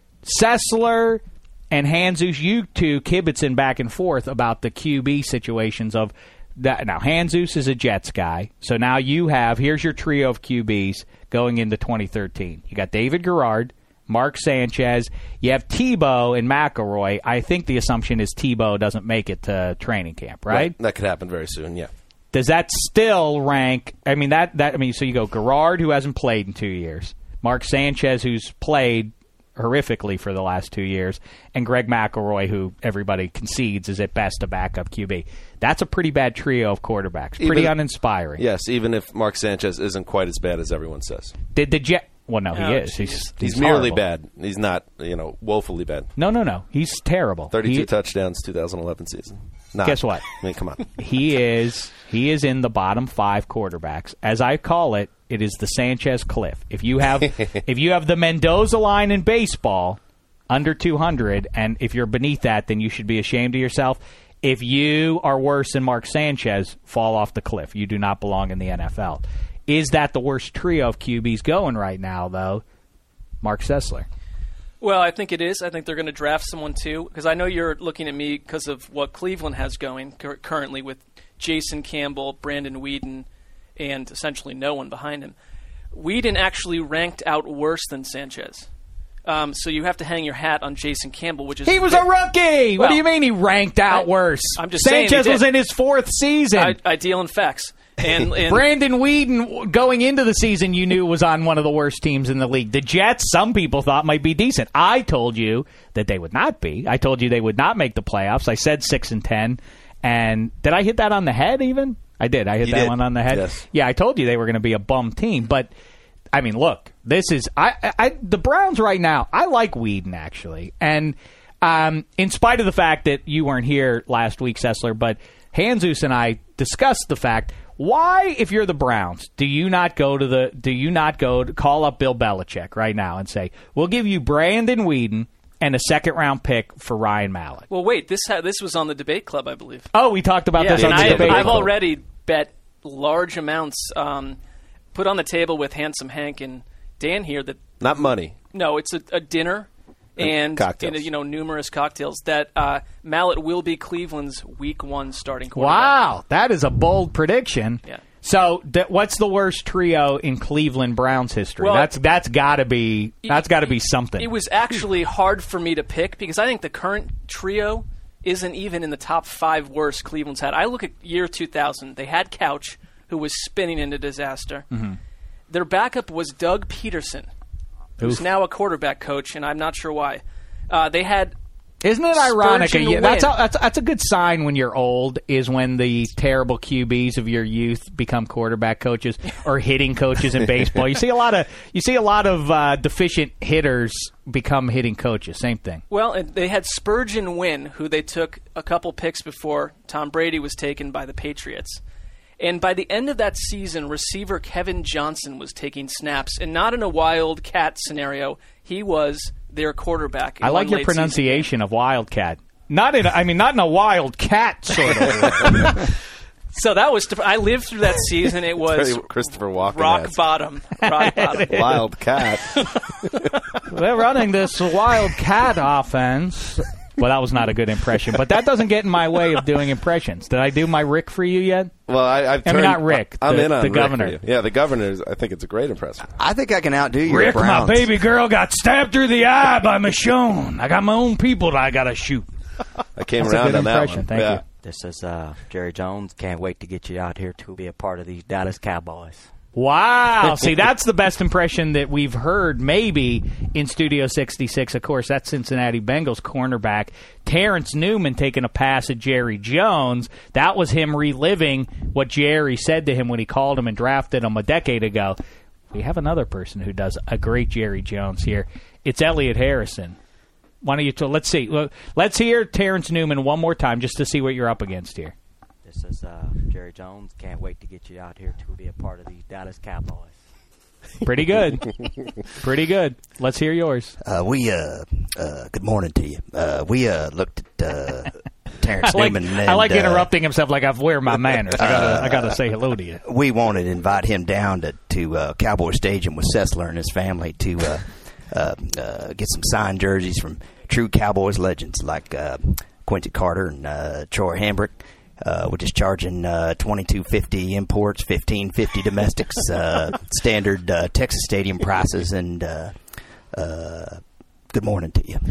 S2: Sessler and Hanzus, you two kibitzing back and forth about the Q B situations of that. Now, Hanzus is a Jets guy, so now you have here's your trio of Q Bs going into twenty thirteen. You got David Garrard, Mark Sanchez. You have Tebow and McElroy. I think the assumption is Tebow doesn't make it to training camp, right?
S4: That could happen very soon, yeah.
S2: Does that still rank? I mean, that, that I mean, so you go Garrard, who hasn't played in two years, Mark Sanchez, who's played horrifically for the last two years, and Greg McElroy, who everybody concedes is at best a backup Q B. That's a pretty bad trio of quarterbacks. Pretty
S4: Even-
S2: uninspiring.
S4: Yes, even if Mark Sanchez isn't quite as bad as everyone says.
S2: Did the Jet? Well, no, he
S3: Oh,
S2: is. He's,
S3: geez.
S4: He's, merely
S2: horrible.
S4: bad. He's not, you know, woefully bad.
S2: No, no, no. He's terrible.
S4: thirty-two
S2: He-
S4: touchdowns, two thousand eleven season. Not.
S2: Guess what?
S4: I mean, come on.
S2: He is he is in the bottom five quarterbacks. As I call it, it is the Sanchez cliff. If you have if you have the Mendoza line in baseball under two hundred, and if you're beneath that, then you should be ashamed of yourself. If you are worse than Mark Sanchez, fall off the cliff. You do not belong in the N F L. Is that the worst trio of Q Bs going right now, though? Mark Sessler.
S3: Well, I think it is. I think they're going to draft someone, too, because I know you're looking at me because of what Cleveland has going cur- currently with Jason Campbell, Brandon Weeden, and essentially no one behind him. Weeden actually ranked out worse than Sanchez. Um, so you have to hang your hat on Jason Campbell, which is...
S2: He was a rookie! what
S3: Well,
S2: do you mean he ranked out
S3: I-
S2: worse?
S3: I'm just saying he
S2: Sanchez
S3: did.
S2: was in his fourth season.
S3: I, I deal in facts. And, and
S2: Brandon Weeden, going into the season, you knew was on one of the worst teams in the league. The Jets, some people thought might be decent. I told you that they would not be. I told you they would not make the playoffs. I said six and ten. And did I hit that on the head? Even I did. I hit
S4: You
S2: that
S4: did.
S2: one on the head.
S4: Yes.
S2: Yeah, I told you they were going to be a bum team. But I mean, look, this is I, I, I the Browns right now. I like Weeden actually, and um, in spite of the fact that you weren't here last week, Sessler, but Hanzus and I discussed the fact. Why, if you're the Browns, do you not go to the? Do you not go to call up Bill Belichick right now and say, "We'll give you Brandon Weeden and a second round pick for Ryan Mallett"?
S3: well, wait, this ha- this was on the debate club, I believe.
S2: Oh, we talked about
S3: Yeah,
S2: this
S3: and
S2: on the
S3: I,
S2: debate.
S3: I've
S2: club.
S3: already bet large amounts, um, put on the table with Handsome Hank and Dan here that
S4: Not money.
S3: no, it's a, a dinner and,
S4: cocktails.
S3: and, you know numerous cocktails that uh, Mallett will be Cleveland's Week One starting quarterback.
S2: Wow, that is a bold prediction.
S3: Yeah.
S2: So, th- what's the worst trio in Cleveland Browns history?
S3: Well,
S2: that's that's got to be that's got to be something.
S3: It was actually hard for me to pick because I think the current trio isn't even in the top five worst Cleveland's had. I look at year two thousand. They had Couch, who was spinning into disaster.
S2: Mm-hmm.
S3: Their backup was Doug Peterson, who's
S2: Oof.
S3: now a quarterback coach, and I'm not sure why. Uh, they had
S2: Isn't it ironic?
S3: Spurgeon
S2: Yeah, that's,
S3: win.
S2: a, that's that's a good sign when you're old. Is when the terrible Q Bs of your youth become quarterback coaches or hitting coaches in baseball. You see a lot of you see a lot of uh, deficient hitters become hitting coaches. Same thing.
S3: Well, and they had Spurgeon Wynn, who they took a couple picks before Tom Brady was taken by the Patriots. And by the end of that season, receiver Kevin Johnson was taking snaps, and not in a Wildcat scenario. He was their quarterback. in
S2: I like
S3: one
S2: your
S3: late season
S2: pronunciation of Wildcat. Not in, a, I mean, not in a wildcat sort of.
S3: game. So that was. I lived through that season. It was
S4: Very Christopher Walken.
S3: rock
S4: has.
S3: bottom. Rock bottom.
S4: Wild cat.
S2: They're running this wildcat offense. Well, that was not a good impression, but that doesn't get in my way of doing impressions. Did I do my Rick for you yet?
S4: Well, I, I've
S2: I mean,
S4: turned,
S2: not Rick,
S4: I'm
S2: the-
S4: in on
S2: the
S4: Rick
S2: governor.
S4: for you. Yeah, the governor. Is, I think it's a great impression.
S5: I think I can outdo you,
S2: Rick,
S5: Browns.
S2: my baby girl got stabbed through the eye by Michonne. I got my own people that I got to shoot.
S4: I came
S2: That's a
S4: around
S2: good
S4: on that
S2: impression.
S4: one.
S2: Thank
S4: yeah.
S2: you.
S8: This is uh, Jerry Jones. Can't wait to get you out here to be a part of these Dallas Cowboys.
S2: Wow. See, that's the best impression that we've heard maybe in Studio sixty-six. Of course, that's Cincinnati Bengals cornerback Terrence Newman taking a pass at Jerry Jones. That was him reliving what Jerry said to him when he called him and drafted him a decade ago. We have another person who does a great Jerry Jones here. It's Elliot Harrison. Why don't you t- let's see. Let's hear Terrence Newman one more time just to see what you're up against here.
S8: This is uh, Jerry Jones. Can't wait to get you out here to be a part of the Dallas Cowboys.
S2: Pretty good. Pretty good. Let's hear yours.
S5: Uh, we, uh, uh, good morning to you. Uh, we uh, looked at uh, Terrence
S2: I like,
S5: Newman. And,
S2: I like
S5: uh,
S2: interrupting himself like I've wear my manners. I gotta, I gotta say hello to you.
S5: We wanted to invite him down to, to uh, Cowboy Stadium with Sessler and his family to uh, uh, uh, get some signed jerseys from true Cowboys legends like uh, Quincy Carter and uh, Troy Hambrick. Uh, we're just charging uh, twenty-two fifty imports, fifteen fifty domestics, uh, standard uh, Texas Stadium prices, and uh, uh, good morning to you.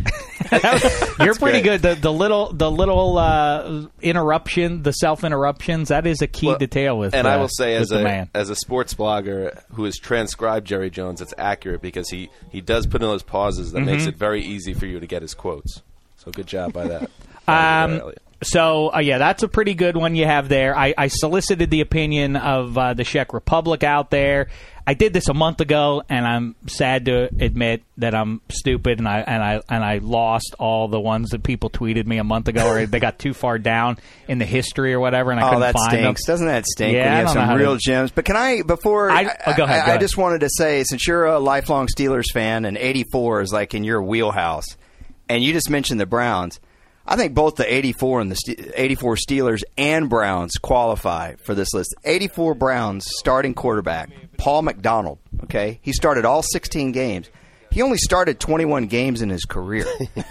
S2: You're pretty great. good. The, the little, the little uh, interruption, the self interruptions. That is a key
S4: well,
S2: detail with.
S4: And
S2: uh,
S4: I will say, as a
S2: man.
S4: as a sports blogger who has transcribed Jerry Jones, it's accurate because he he does put in those pauses that mm-hmm. makes it very easy for you to get his quotes. So good job by that.
S2: um. So, uh, yeah, that's a pretty good one you have there. I, I solicited the opinion of uh, the Czech Republic out there. I did this a month ago, and I'm sad to admit that I'm stupid, and I and I and I lost all the ones that people tweeted me a month ago, or they got too far down in the history or whatever, and I
S5: oh,
S2: couldn't
S5: that
S2: find
S5: stinks.
S2: them.
S5: Doesn't that stink
S2: Yeah,
S5: when you
S2: I
S5: have
S2: don't know
S5: some
S2: how
S5: real
S2: to-
S5: gems? But can I, before,
S2: I- oh, go ahead,
S5: I,
S2: go
S5: I
S2: ahead.
S5: just wanted to say, since you're a lifelong Steelers fan, and eighty-four is like in your wheelhouse, and you just mentioned the Browns, I think both the eighty-four and the Ste- eighty-four Steelers and Browns qualify for this list. eighty-four Browns starting quarterback, Paul McDonald, okay? He started all sixteen games. He only started twenty-one games in his career.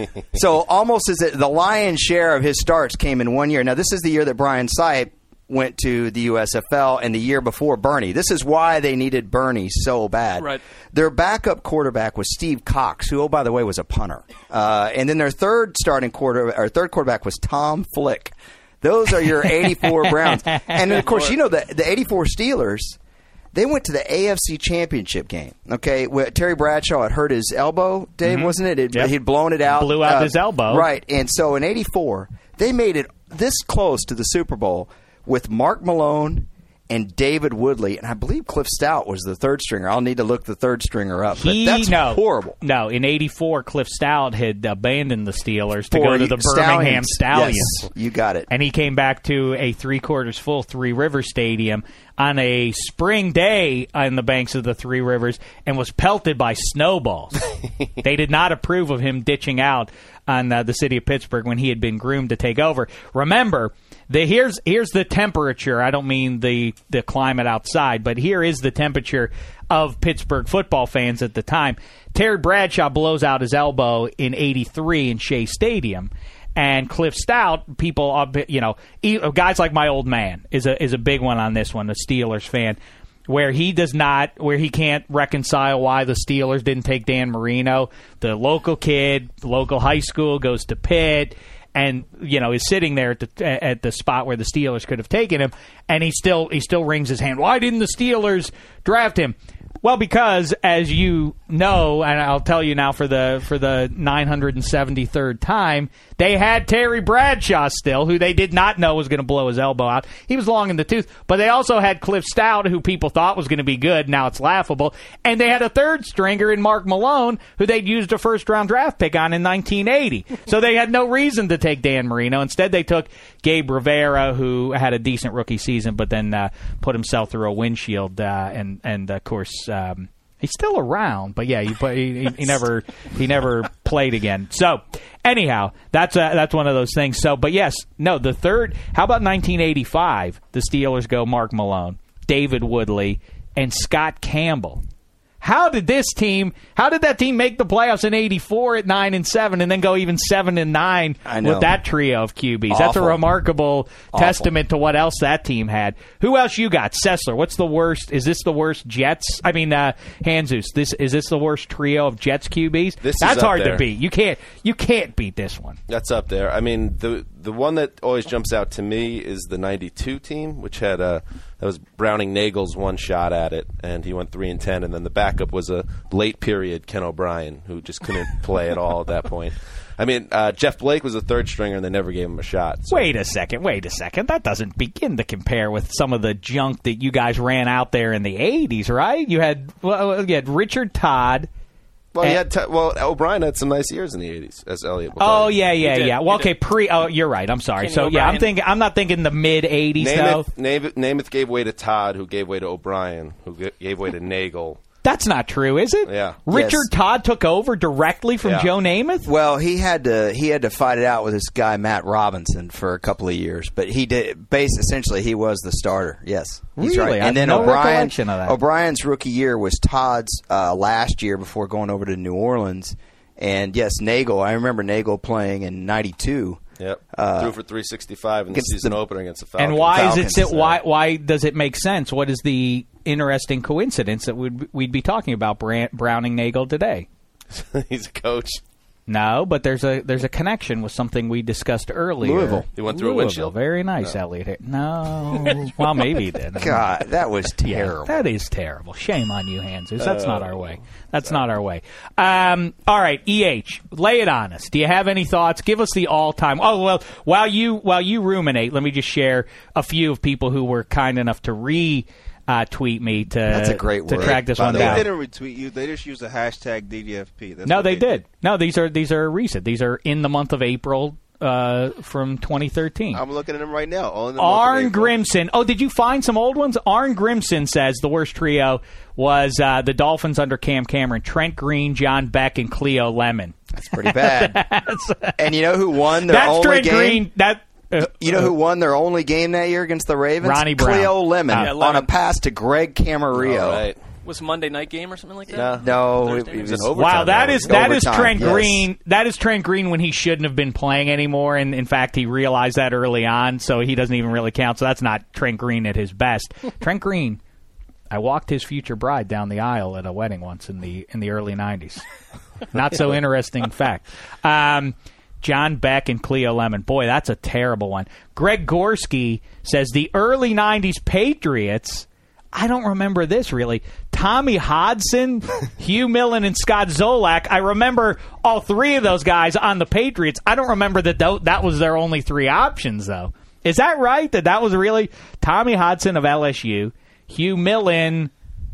S5: So almost as it, the lion's share of his starts came in one year. Now, this is the year that Brian Sipe went to the U S F L, and the year before Bernie. This is why they needed Bernie so bad.
S3: Right.
S5: Their backup quarterback was Steve Cox, who, oh, by the way, was a punter. Uh, and then their third starting quarter, or third quarterback was Tom Flick. Those are your eighty-four Browns. And, then, of course, you know, the, the eighty-four Steelers, they went to the A F C Championship game. Okay, where Terry Bradshaw had hurt his elbow, Dave, mm-hmm. wasn't it? it
S2: yep.
S5: He'd blown it out.
S2: Blew out
S5: uh,
S2: his elbow.
S5: Right. And so in eighty-four, they made it this close to the Super Bowl with Mark Malone and David Woodley, and I believe Cliff Stout was the third stringer. I'll need to look the third stringer up.
S2: He,
S5: but that's
S2: no,
S5: horrible.
S2: No, in eighty-four, Cliff Stout had abandoned the Steelers to
S5: For
S2: go to the Birmingham
S5: Stallions.
S2: Stallions.
S5: Yes, you got it.
S2: And he came back to a three-quarters full Three Rivers Stadium on a spring day on the banks of the Three Rivers and was pelted by snowballs. They did not approve of him ditching out on uh, the city of Pittsburgh when he had been groomed to take over. Remember, the, here's here's the temperature. I don't mean the, the climate outside, but here is the temperature of Pittsburgh football fans at the time. Terry Bradshaw blows out his elbow in eighty-three in Shea Stadium. And Cliff Stout, people, you know, guys like my old man is a is a big one on this one, a Steelers fan, where he does not, where he can't reconcile why the Steelers didn't take Dan Marino. The local kid, local high school, goes to Pitt, and you know is sitting there at the at the spot where the Steelers could have taken him, and he still he still wrings his hand. Why didn't the Steelers draft him? Well, because as you know, and I'll tell you now for the for the nine hundred seventy-third time, they had Terry Bradshaw still, who they did not know was going to blow his elbow out. He was long in the tooth, but they also had Cliff Stout, who people thought was going to be good. Now it's laughable. And they had a third stringer in Mark Malone, who they'd used a first-round draft pick on in nineteen eighty. So they had no reason to take Dan Marino. Instead, they took Gabe Rivera, who had a decent rookie season, but then uh, put himself through a windshield, uh, and, and, of course... Um, he's still around, but yeah, he, he, he never he never played again. So anyhow, that's a, that's one of those things. So, but yes, no, the third. How about nineteen eighty-five? The Steelers go Mark Malone, David Woodley, and Scott Campbell. How did this team? How did that team make the playoffs in eighty-four at nine and seven, and then go even seven and nine with that trio of Q Bs? Awful. That's a remarkable Awful. testament to what else that team had. Who else you got? Sessler. What's the worst? Is this the worst Jets? I mean, uh, Hanzus. This is this the worst trio of Jets Q Bs?
S4: This
S2: That's
S4: is up
S2: hard
S4: there.
S2: to beat. You can't. You can't beat this one.
S4: That's up there. I mean, the the one that always jumps out to me is the ninety-two team, which had uh, that was Browning Nagel's one shot at it, and he went three and ten. And then the backup was a late period Ken O'Brien, who just couldn't play at all at that point. I mean, uh, Jeff Blake was a third stringer, and they never gave him a shot. So.
S2: Wait a second, wait a second. That doesn't begin to compare with some of the junk that you guys ran out there in the eighties, right? You had well, you had Richard Todd.
S4: Well, he had t- well, O'Brien had some nice years in the eighties, as Elliot.
S2: Oh yeah, yeah, yeah. Well, okay, pre. Oh, you're right. I'm sorry.
S3: Kenny
S2: so
S3: O'Brien.
S2: yeah, I'm thinking. I'm not thinking the mid eighties though.
S4: Namath, Namath, Namath gave way to Todd, who gave way to O'Brien, who g- gave way to Nagel.
S2: That's not true, is it?
S4: Yeah.
S2: Richard
S5: Yes.
S2: Todd took over directly from
S4: Yeah.
S2: Joe Namath.
S5: Well, he had to he had to fight it out with this guy Matt Robinson for a couple of years, but he did. Base essentially, he was the starter. Yes, he's
S2: Really?
S5: right.
S2: I have
S5: And then
S2: no
S5: O'Brien,
S2: recollection of that.
S5: O'Brien's rookie year was Todd's uh, last year before going over to New Orleans. And yes, Nagel. I remember Nagel playing in ninety-two.
S4: Yep,
S5: Uh,
S4: threw for three sixty-five in the
S5: against
S4: season
S5: the-
S4: opener against the Falcons.
S2: And why is it?
S5: Falcons,
S2: si- Why why does it make sense? What is the interesting coincidence that we'd we'd be talking about Bran- Browning Nagel today?
S4: He's a coach.
S2: No, but there's a there's a connection with something we discussed earlier.
S5: Louisville.
S4: He went through a
S2: Louisville.
S4: windshield?
S2: Very nice, Elliot. No, well maybe he did.
S5: God, that was
S2: Yeah,
S5: terrible.
S2: that is terrible. Shame on you, Hanses. That's not our way. That's not our way. Um, all right, E H, lay it on us. Do you have any thoughts? Give us the all-time. Oh well, while you while you ruminate, let me just share a few of people who were kind enough to re. Uh, tweet me to
S5: That's a great
S2: to
S5: word,
S2: track this
S5: by
S2: one
S5: the
S6: They
S2: down.
S5: way.
S6: didn't retweet you. They just used the hashtag D D F P. That's
S2: No,
S6: what
S2: they did. No, these are these are recent. These are in the month of April uh, from twenty thirteen.
S6: I'm looking at them right now. All in the month of
S2: Arn
S6: April.
S2: Grimson. Oh, did you find some old ones? Arn Grimson says the worst trio was uh, the Dolphins under Cam Cameron, Trent Green, John Beck, and Cleo Lemon.
S5: That's pretty bad. And you know who won their
S2: That's
S5: only
S2: Trent
S5: game?
S2: Green. That uh,
S5: You know who won their only game that year against the Ravens?
S2: Ronnie Brown.
S5: Cleo Lemon
S2: Yeah,
S5: on
S3: Lemon.
S5: a pass to Greg Camarillo.
S4: All right.
S3: Was Monday night game or something like that?
S5: No,
S3: Thursday
S5: it,
S3: night?
S5: it
S4: was
S5: was
S4: an overtime.
S2: Wow, that is that is
S5: Overtime,
S2: Trent
S5: yes.
S2: Green. That is Trent Green when he shouldn't have been playing anymore, and in fact, he realized that early on, so he doesn't even really count. So that's not Trent Green at his best. Trent Green, I walked his future bride down the aisle at a wedding once in the in the early nineties. Not so interesting fact. Um, John Beck and Cleo Lemon. Boy, that's a terrible one. Greg Gorski says the early nineties Patriots. I don't remember this really. Tommy Hodson, Hugh Millen, and Scott Zolak. I remember all three of those guys on the Patriots. I don't remember that th- that was their only three options, though. Is that right? That that was really Tommy Hodson of L S U, Hugh Millen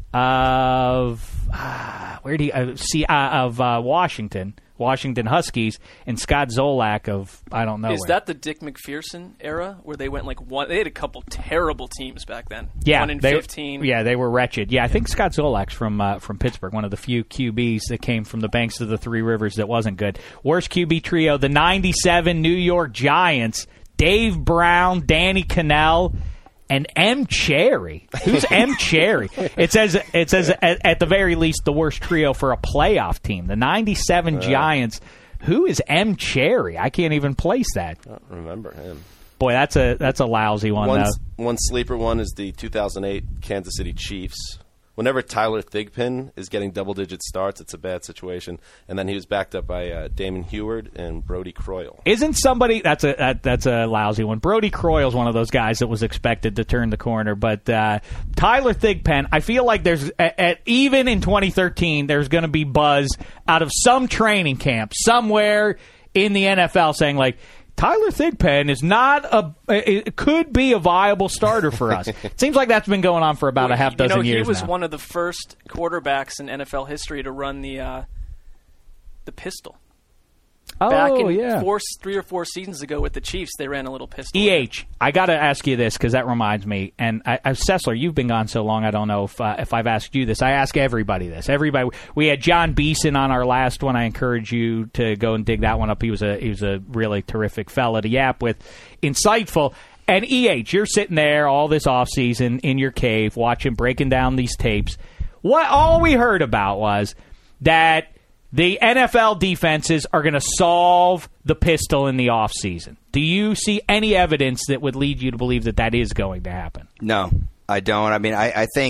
S2: of uh, where do you uh, see uh, of uh, Washington, Washington Huskies, and Scott Zolak of I don't know.
S3: Is
S2: where.
S3: that the Dick McPherson era where they went like one? They had a couple terrible teams back then.
S2: Yeah,
S3: one in
S2: they,
S3: fifteen.
S2: Yeah, they were wretched. Yeah, I think Scott Zolak's from uh, from Pittsburgh, one of the few Q Bs that came from the banks of the Three Rivers that wasn't good. Worst Q B trio: the ninety-seven New York Giants, Dave Brown, Danny Cannell, and M. Cherry. Who's M. Cherry? It says it says at, at the very least the worst trio for a playoff team. The ninety-seven
S4: Uh.
S2: Giants. Who is M. Cherry? I can't even place that.
S4: I don't remember him.
S2: Boy, that's a that's a lousy one
S4: One,
S2: though.
S4: one sleeper one is the two thousand eight Kansas City Chiefs. Whenever Tyler Thigpen is getting double-digit starts, it's a bad situation. And then he was backed up by uh, Damon Heward and Brody Croyle.
S2: Isn't somebody that's a that, that's a lousy one? Brody Croyle's one of those guys that was expected to turn the corner, but uh, Tyler Thigpen, I feel like there's at, at, even in twenty thirteen there's going to be buzz out of some training camp somewhere in the N F L saying like Tyler Thigpen is not a it could be a viable starter for us. It seems like that's been going on for about a half dozen
S3: you know,
S2: years
S3: He was
S2: now.
S3: one of the first quarterbacks in N F L history to run the uh, the pistol. Back
S2: oh
S3: in
S2: yeah.
S3: four, three or four seasons ago with the Chiefs, they ran a little pistol.
S2: E H, I got to ask you this because that reminds me. And I, I, Sessler, you've been gone so long, I don't know if uh, if I've asked you this. I ask everybody this. Everybody. We had John Beeson on our last one. I encourage you to go and dig that one up. He was a he was a really terrific fella to yap with, insightful. And E H, you're sitting there all this offseason in your cave watching, breaking down these tapes. What all we heard about was that the N F L defenses are going to solve the pistol in the offseason. Do you see any evidence that would lead you to believe that that is going to happen?
S5: No, I don't. I mean, I, I think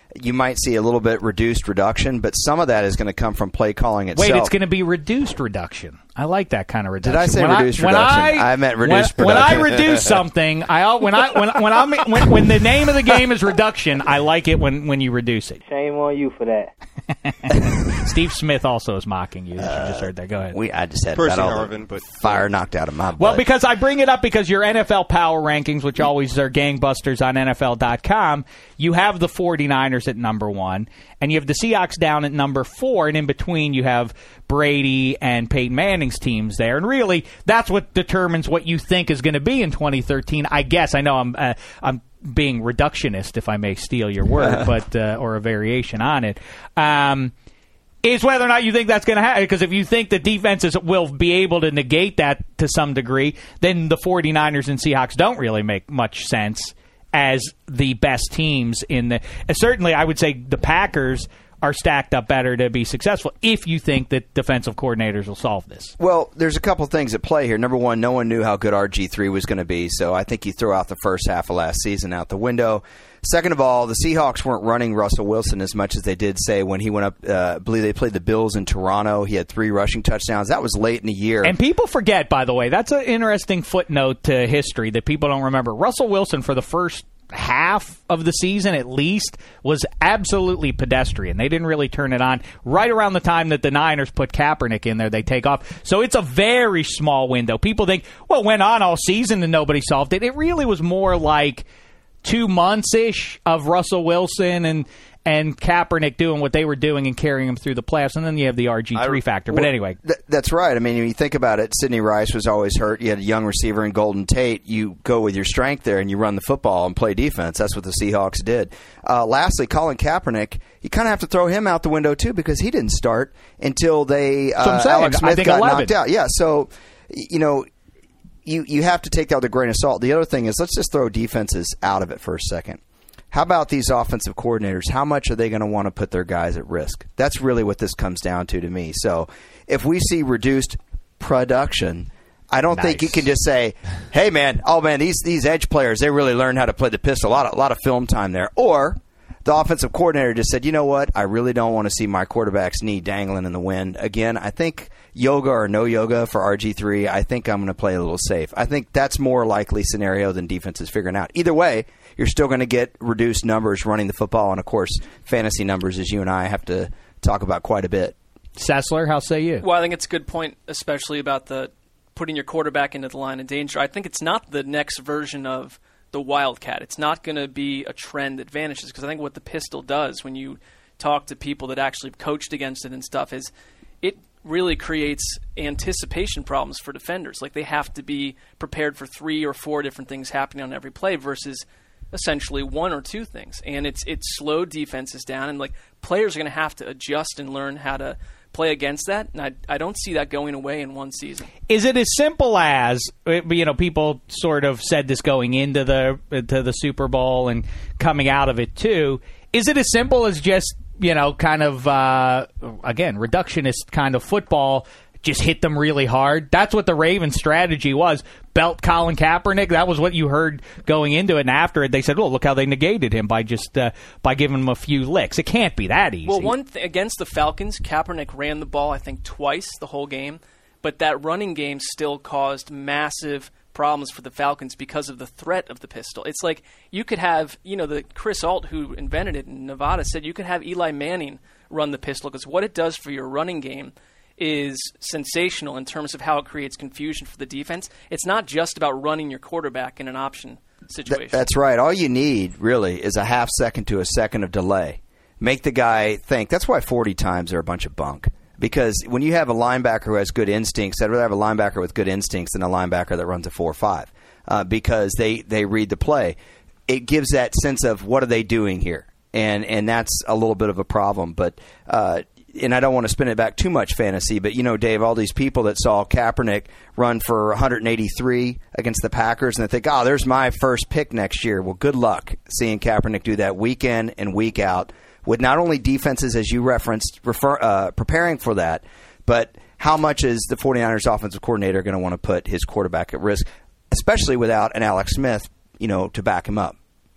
S5: you might see a little bit reduced reduction, but some of that is going to come from play calling itself.
S2: Wait, it's going to be reduced reduction. I like that kind of reduction.
S5: Did I say
S2: when
S5: reduced
S2: I,
S5: reduction?
S2: I,
S5: I meant reduced
S2: when,
S5: production.
S2: When I reduce something, I when I when when I'm when, when the name of the game is reduction, I like it when, when you reduce it.
S9: Shame on you for that.
S2: Steve Smith also is mocking you. That you just heard that. Go ahead.
S5: We I just had
S6: Percy
S5: about all
S6: Harvin,
S5: the
S6: but
S5: fire knocked out of my butt.
S2: Well, because I bring it up because your N F L power rankings, which always are gangbusters on N F L dot com, you have the 49ers at number one, and you have the Seahawks down at number four, and in between you have Brady and Peyton Manning's teams there. And really, that's what determines what you think is going to be in twenty thirteen. I guess. I know I'm uh, I'm being reductionist, if I may steal your word, but uh, or a variation on it. Um Is whether or not you think that's going to happen. Because if you think the defenses will be able to negate that to some degree, then the 49ers and Seahawks don't really make much sense as the best teams in the. Certainly, I would say the Packers are stacked up better to be successful if you think that defensive coordinators will solve this.
S5: Well, there's a couple things at play here. Number one, no one knew how good R G three was going to be, so I think you throw out the first half of last season out the window. Second of all, the Seahawks weren't running Russell Wilson as much as they did, say, when he went up. Uh, I believe they played the Bills in Toronto. He had three rushing touchdowns. That was late in the year.
S2: And people forget, by the way, that's an interesting footnote to history that people don't remember. Russell Wilson, for the first half of the season at least, was absolutely pedestrian. They didn't really turn it on. Right around the time that the Niners put Kaepernick in there, they take off. So it's a very small window. People think, well, it went on all season and nobody solved it. It really was more like two months-ish of Russell Wilson and and Kaepernick doing what they were doing and carrying him through the playoffs, and then you have the R G three I, factor. But
S5: well,
S2: anyway.
S5: Th- that's right. I mean, when you think about it, Sidney Rice was always hurt. You had a young receiver in Golden Tate. You go with your strength there and you run the football and play defense. That's what the Seahawks did. Uh, lastly, Colin Kaepernick, you kind of have to throw him out the window, too, because he didn't start until they uh, Alex Smith got eleven knocked out. Yeah, so, you know, you, you have to take that with a grain of salt. The other thing is, let's just throw defenses out of it for a second. How about these offensive coordinators? How much are they going to want to put their guys at risk? That's really what this comes down to to me. So if we see reduced production, I don't nice. think you can just say, hey, man, oh, man, these these edge players, they really learned how to play the pistol. A lot of, a lot of film time there. Or the offensive coordinator just said, you know what, I really don't want to see my quarterback's knee dangling in the wind. Again, I think yoga or no yoga for R G three, I think I'm going to play a little safe. I think that's more likely scenario than defenses figuring out. Either way, you're still going to get reduced numbers running the football, and, of course, fantasy numbers, as you and I have to talk about quite a bit.
S2: Sessler, how say you?
S3: Well, I think it's a good point, especially about the putting your quarterback into the line of danger. I think it's not the next version of the Wildcat. It's not going to be a trend that vanishes, because I think what the pistol does when you talk to people that actually coached against it and stuff is it really creates anticipation problems for defenders. Like, they have to be prepared for three or four different things happening on every play versus essentially one or two things. And it's it's slowed defenses down, and like players are going to have to adjust and learn how to play against that. And I, I don't see that going away in one season.
S2: Is it as simple as, you know, people sort of said this going into the to the Super Bowl and coming out of it too, is it as simple as just, you know, kind of, uh, again, reductionist kind of football, just hit them really hard? That's what the Ravens' strategy was. Belt Colin Kaepernick. That was what you heard going into it. And after it, they said, well, look how they negated him by just uh, by giving him a few licks. It can't be that easy.
S3: Well, one th- against the Falcons, Kaepernick ran the ball, I think, twice the whole game. But that running game still caused massive problems for the Falcons because of the threat of the pistol. It's like you could have, you know, the Chris Alt, who invented it in Nevada, said you could have Eli Manning run the pistol, because what it does for your running game is sensational in terms of how it creates confusion for the defense. It's not just about running your quarterback in an option situation.
S5: Th- that's right. All you need, really, is a half second to a second of delay. Make the guy think. That's why forty times are a bunch of bunk. Because when you have a linebacker who has good instincts, I'd rather have a linebacker with good instincts than a linebacker that runs a four five, uh, because they, they read the play. It gives that sense of what are they doing here, and and that's a little bit of a problem. But uh, and I don't want to spin it back too much fantasy, but, you know, Dave, all these people that saw Kaepernick run for one eighty-three against the Packers, and they think, oh, there's my first pick next year. Well, good luck seeing Kaepernick do that week in and week out with not only defenses, as you referenced, refer, uh, preparing for that, but how much is the 49ers offensive coordinator going to want to put his quarterback at risk, especially without an Alex Smith, you know, to back him up?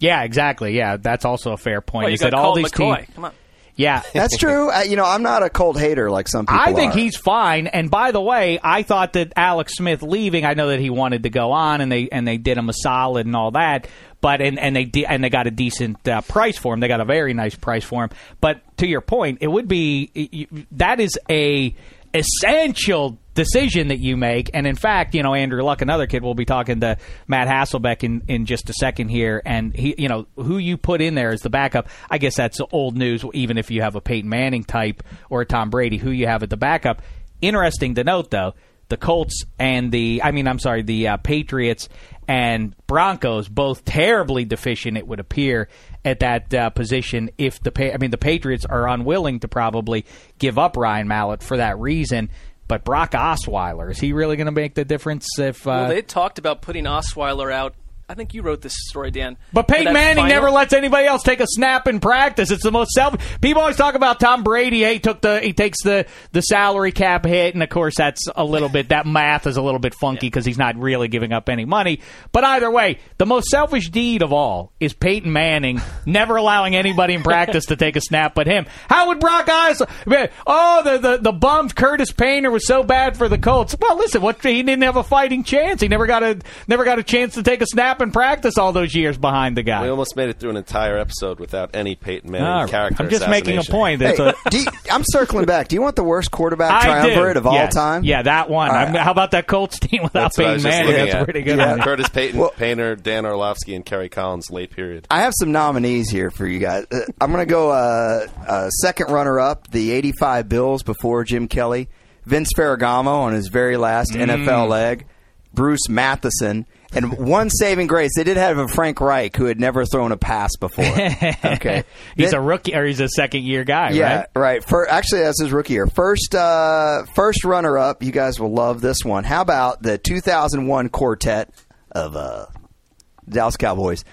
S2: Yeah, exactly. Yeah, that's also a fair point.
S3: Well, you
S2: Is that
S3: got
S2: all
S3: Colt
S2: these
S3: McCoy.
S2: teams?
S3: Come on.
S2: Yeah,
S5: That's true. Uh, you know, I'm not a cold hater like some people
S2: I think
S5: are.
S2: he's fine. And by the way, I thought that Alex Smith leaving, I know that he wanted to go on, and they and they did him a solid and all that. But and, and they de- and they got a decent uh, price for him. They got a very nice price for him. But to your point, it would be you, that is a essential decision that you make. And in fact, you know, Andrew Luck, another kid, we'll be talking to Matt Hasselbeck in, in just a second here. And he, you know, who you put in there as the backup, I guess that's old news, even if you have a Peyton Manning type or a Tom Brady, who you have at the backup. Interesting to note, though, the Colts and the, I mean, I'm sorry, the uh, Patriots and Broncos, both terribly deficient, it would appear, at that uh, position. If the, pa- I mean, the Patriots are unwilling to probably give up Ryan Mallett for that reason. But Brock Osweiler, is he really going to make the difference? If uh,
S3: Well, they talked about putting Osweiler out. I think you wrote this story, Dan.
S2: But Peyton
S3: For that
S2: Manning
S3: final-
S2: never lets anybody else take a snap in practice. It's the most selfish. People always talk about Tom Brady. Hey, he took the he takes the, the salary cap hit, and of course that's a little bit that math is a little bit funky because he's not really giving up any money. But either way, the most selfish deed of all is Peyton Manning never allowing anybody in practice to take a snap but him. How would Brock Osweiler? Oh, the the the bummed Curtis Painter was so bad for the Colts. Well, listen, what he didn't have a fighting chance. He never got a never got a chance to take a snap in practice all those years behind the guy.
S4: We almost made it through an entire episode without any Peyton Manning
S2: All right.
S4: character
S2: I'm just making a
S4: assassination.
S2: point.
S5: Hey,
S2: It's a,
S5: do you, I'm circling back. Do you want the worst quarterback
S2: I do.
S5: triumvirate of all
S2: Yes.
S5: time?
S2: Yeah, that one.
S5: All right.
S2: I mean, how about that Colts team without
S4: That's what I
S2: Peyton
S4: was just
S2: Manning?
S4: looking
S2: That's
S4: at.
S2: pretty good.
S5: Yeah.
S2: on it.
S4: Curtis Payton,
S5: Well-
S4: Painter, Dan Orlovsky, and Kerry Collins, late period.
S5: I have some nominees here for you guys. Uh, I'm going to go uh, uh, second runner-up, the eighty-five Bills before Jim Kelly, Vince Ferragamo on his very last N F L leg, Bruce Matheson, and one saving grace. They did have a Frank Reich who had never thrown a pass before. Okay,
S2: He's
S5: Then-
S2: a rookie, or he's a second-year guy,
S5: yeah,
S2: right?
S5: right. For actually, that's his rookie year. First, uh, first runner-up. You guys will love this one. How about the two thousand one quartet of uh, Dallas Cowboys?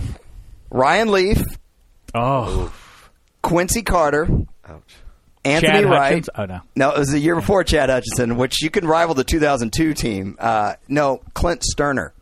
S5: Ryan Leaf,
S2: Oh,
S5: Quincy Carter,
S4: Ouch.
S5: Anthony
S2: Chad
S5: Wright.
S2: Hutchins? Oh, no.
S5: No, it was the year before Chad Hutchinson, which you can rival the two thousand two team. Uh, no, Clint Sterner.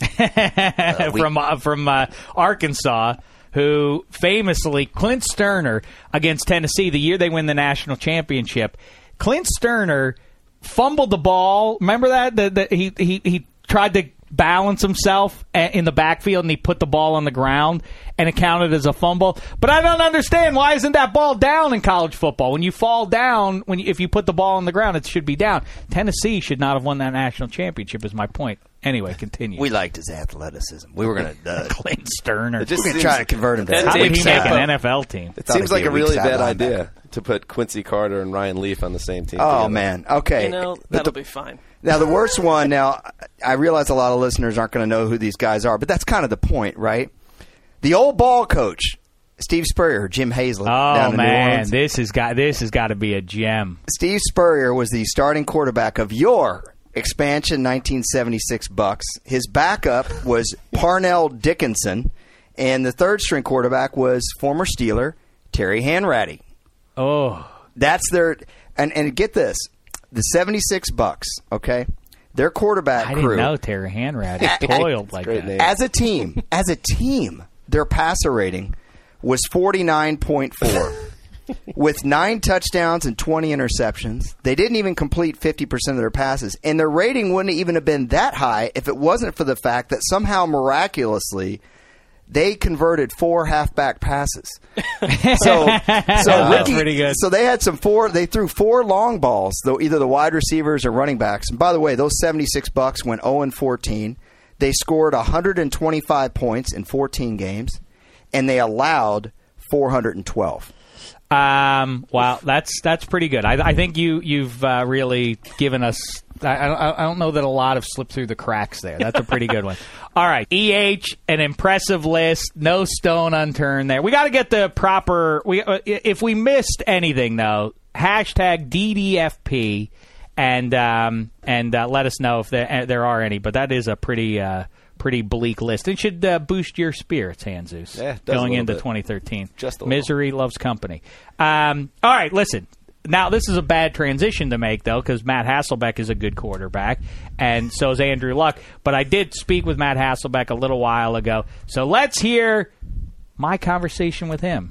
S5: we-
S2: from uh, from uh, Arkansas, who famously, Clint Sterner against Tennessee, the year they win the national championship, Clint Sterner fumbled the ball. Remember that? The, the, he, he, he tried to balance himself in the backfield, and he put the ball on the ground, and it counted as a fumble. But I don't understand, why isn't that ball down in college football? When you fall down, when you, if you put the ball on the ground, it should be down. Tennessee should not have won that national championship, is my point. Anyway, continue.
S5: We liked his athleticism. We were going to uh,
S2: Clint Sterner.
S4: It just
S5: we're gonna
S4: seems,
S5: try to convert him to
S3: That
S2: How did
S3: Dave
S2: he make
S3: Sal-
S2: an N F L team?
S4: it
S5: Thought
S4: seems
S5: it'd be
S4: like a
S5: a weak
S4: really
S5: side
S4: bad
S5: linebacker.
S4: idea to put Quincy Carter and Ryan Leaf on the same team.
S5: Oh,
S4: together.
S5: man. Okay.
S3: You know,
S5: But
S3: that'll
S5: the-
S3: be fine.
S5: Now, the worst one, now, I realize a lot of listeners aren't going to know who these guys are, but that's kind of the point, right? The old ball coach, Steve Spurrier, Jim Hazlett,
S2: Oh
S5: down in New
S2: man,
S5: Orleans.
S2: this has got this has got to be a gem.
S5: Steve Spurrier was the starting quarterback of your expansion nineteen seventy-six Bucks. His backup was Parnell Dickinson, and the third string quarterback was former Steeler Terry Hanratty.
S2: Oh,
S5: That's their and and get this, the seventy-six Bucks. Okay, their quarterback
S2: I
S5: crew.
S2: didn't know Terry Hanratty toiled like
S4: great
S2: that.
S4: name.
S5: As a team, as a team, their passer rating was forty-nine point four. With nine touchdowns and twenty interceptions. They didn't even complete fifty percent of their passes. And their rating wouldn't even have been that high if it wasn't for the fact that somehow miraculously they converted four halfback passes. So, so
S2: That's
S5: Ricky,
S2: pretty good.
S5: So they had some four. They threw four long balls, though either the wide receivers or running backs. And by the way, those seventy-six Bucks went zero and fourteen. They scored one hundred twenty-five points in fourteen games, and they allowed four hundred twelve.
S2: Um, wow, that's that's pretty good. I, I think you you've uh, really given us. I, I, I don't know that a lot have slipped through the cracks there. That's a pretty good one. All right, E H, an impressive list, no stone unturned there. We got to get the proper. We uh, if we missed anything though, hashtag D D F P, and um, and uh, let us know if there uh, there are any. But that is a pretty. Uh, Pretty bleak list. It should uh, boost your spirits, Hanzus,
S4: Yeah, it does a
S2: going
S4: little
S2: into
S4: bit.
S2: twenty thirteen.
S4: Just a little.
S2: Misery loves company. Um, all right, listen. Now, this is a bad transition to make, though, because Matt Hasselbeck is a good quarterback, and so is Andrew Luck. But I did speak with Matt Hasselbeck a little while ago. So let's hear my conversation with him.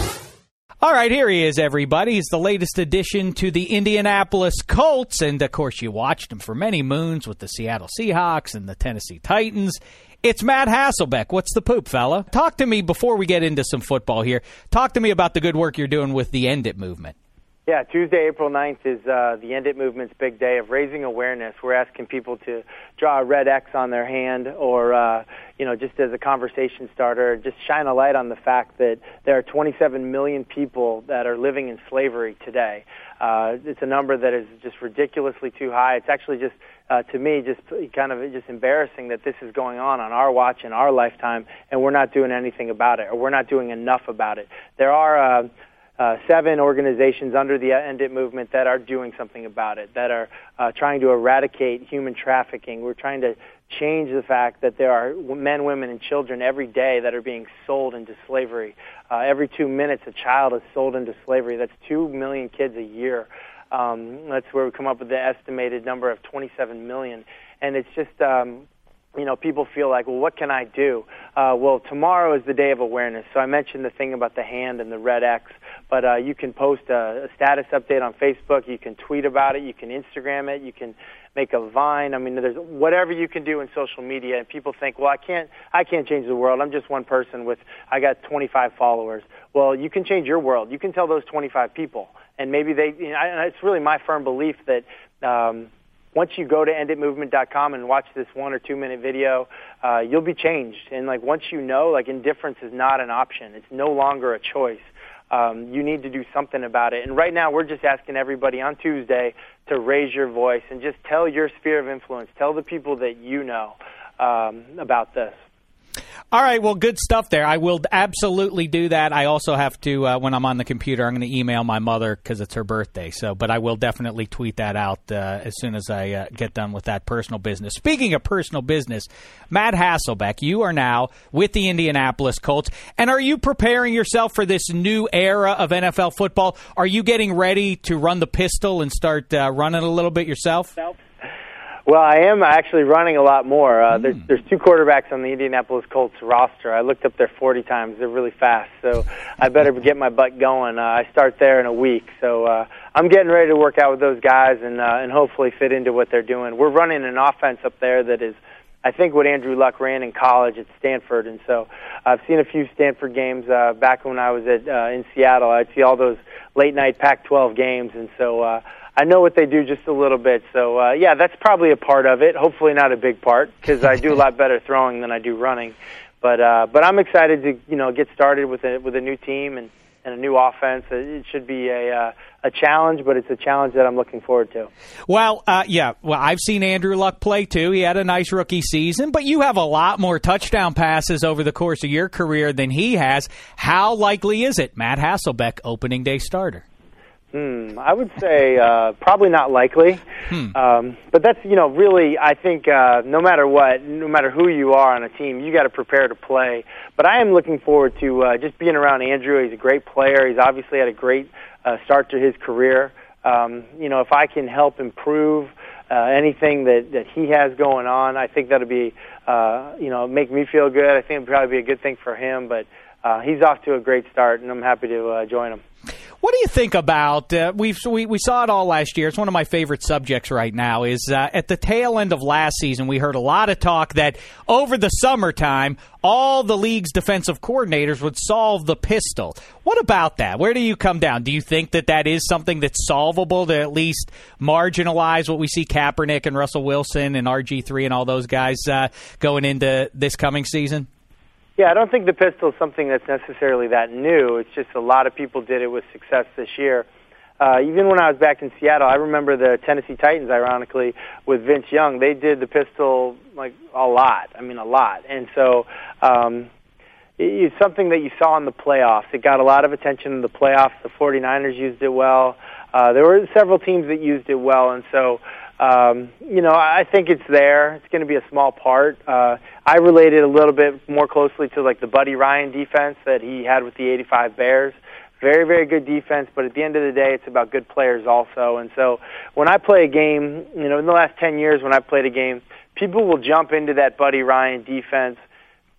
S2: All right, here he is, everybody. He's the latest addition to the Indianapolis Colts, and, of course, you watched him for many moons with the Seattle Seahawks and the Tennessee Titans. It's Matt Hasselbeck. What's the poop, fella? Talk to me before we get into some football here. Talk to me about the good work you're doing with the End It movement.
S9: Yeah, Tuesday, April ninth is uh, the End It Movement's big day of raising awareness. We're asking people to draw a red X on their hand or, uh, you know, just as a conversation starter, just shine a light on the fact that there are twenty-seven million people that are living in slavery today. Uh, it's a number that is just ridiculously too high. It's actually just, uh, to me, just kind of just embarrassing that this is going on on our watch in our lifetime, and we're not doing anything about it, or we're not doing enough about it. There are uh, Uh, seven organizations under the End It movement that are doing something about it, that are uh, trying to eradicate human trafficking. We're trying to change the fact that there are men, women, and children every day that are being sold into slavery. Uh, every two minutes, a child is sold into slavery. That's two million kids a year. Um, that's where we come up with the estimated number of twenty-seven million. And it's just... Um, You know, people feel like, well, what can I do? Uh, well, tomorrow is the day of awareness. So I mentioned the thing about the hand and the red X, but uh, you can post a, a status update on Facebook. You can tweet about it. You can Instagram it. You can make a Vine. I mean, there's whatever you can do in social media. And people think, well, I can't, I can't change the world. I'm just one person with, I got twenty-five followers. Well, you can change your world. You can tell those twenty-five people, and maybe they. You know, and it's really my firm belief that. Um, Once you go to end it movement dot com and watch this one or two minute video, uh, you'll be changed. And like once you know, like indifference is not an option. It's no longer a choice. Um, you need to do something about it. And right now, we're just asking everybody on Tuesday to raise your voice and just tell your sphere of influence. Tell the people that you know um, about this.
S2: All right, well, good stuff there. I will absolutely do that. I also have to, uh, when I'm on the computer, I'm going to email my mother because it's her birthday. So, but I will definitely tweet that out uh, as soon as I uh, get done with that personal business. Speaking of personal business, Matt Hasselbeck, you are now with the Indianapolis Colts. And are you preparing yourself for this new era of N F L football? Are you getting ready to run the pistol and start uh, running a little bit yourself?
S9: Self. Well, I am actually running a lot more. Uh, mm. There's there's two quarterbacks on the Indianapolis Colts roster. I looked up there forty times. They're really fast, so I better get my butt going. Uh, I start there in a week, so uh, I'm getting ready to work out with those guys and uh, and hopefully fit into what they're doing. We're running an offense up there that is, I think, what Andrew Luck ran in college at Stanford, and so I've seen a few Stanford games uh, back when I was at uh, in Seattle. I'd see all those late night Pac twelve games, and so. Uh, I know what they do just a little bit, so uh, yeah, that's probably a part of it. Hopefully, not a big part because I do a lot better throwing than I do running. But uh, but I'm excited to you know get started with a with a new team and, and a new offense. It should be a uh, a challenge, but it's a challenge that I'm looking forward to.
S2: Well, uh, yeah, well, I've seen Andrew Luck play too. He had a nice rookie season, but you have a lot more touchdown passes over the course of your career than he has. How likely is it, Matt Hasselbeck, opening day starter?
S9: Hmm, I would say uh, probably not likely, hmm. um, but that's you know really I think uh, no matter what, no matter who you are on a team, you got to prepare to play. But I am looking forward to uh, just being around Andrew. He's a great player. He's obviously had a great uh, start to his career. Um, you know, if I can help improve uh, anything that, that he has going on, I think that'll be uh, you know make me feel good. I think it'll probably be a good thing for him. But uh, he's off to a great start, and I'm happy to uh, join him.
S2: What do you think about, uh, we've, we we saw it all last year, it's one of my favorite subjects right now, is uh, at the tail end of last season, we heard a lot of talk that over the summertime, all the league's defensive coordinators would solve the pistol. What about that? Where do you come down? Do you think that that is something that's solvable to at least marginalize what we see Kaepernick and Russell Wilson and R G three and all those guys uh, going into this coming season?
S9: Yeah, I don't think the pistol is something that's necessarily that new. It's just a lot of people did it with success this year. Uh, even when I was back in Seattle, I remember the Tennessee Titans, ironically, with Vince Young. They did the pistol, like, a lot. I mean, a lot. And so um, it's something that you saw in the playoffs. It got a lot of attention in the playoffs. The 49ers used it well. Uh, there were several teams that used it well, and so... Um, you know, I think it's there. It's going to be a small part. Uh, I related a little bit more closely to like the Buddy Ryan defense that he had with the eighty-five Bears. Very, very good defense, but at the end of the day, it's about good players also. And so when I play a game, you know, in the last ten years when I played a game, people will jump into that Buddy Ryan defense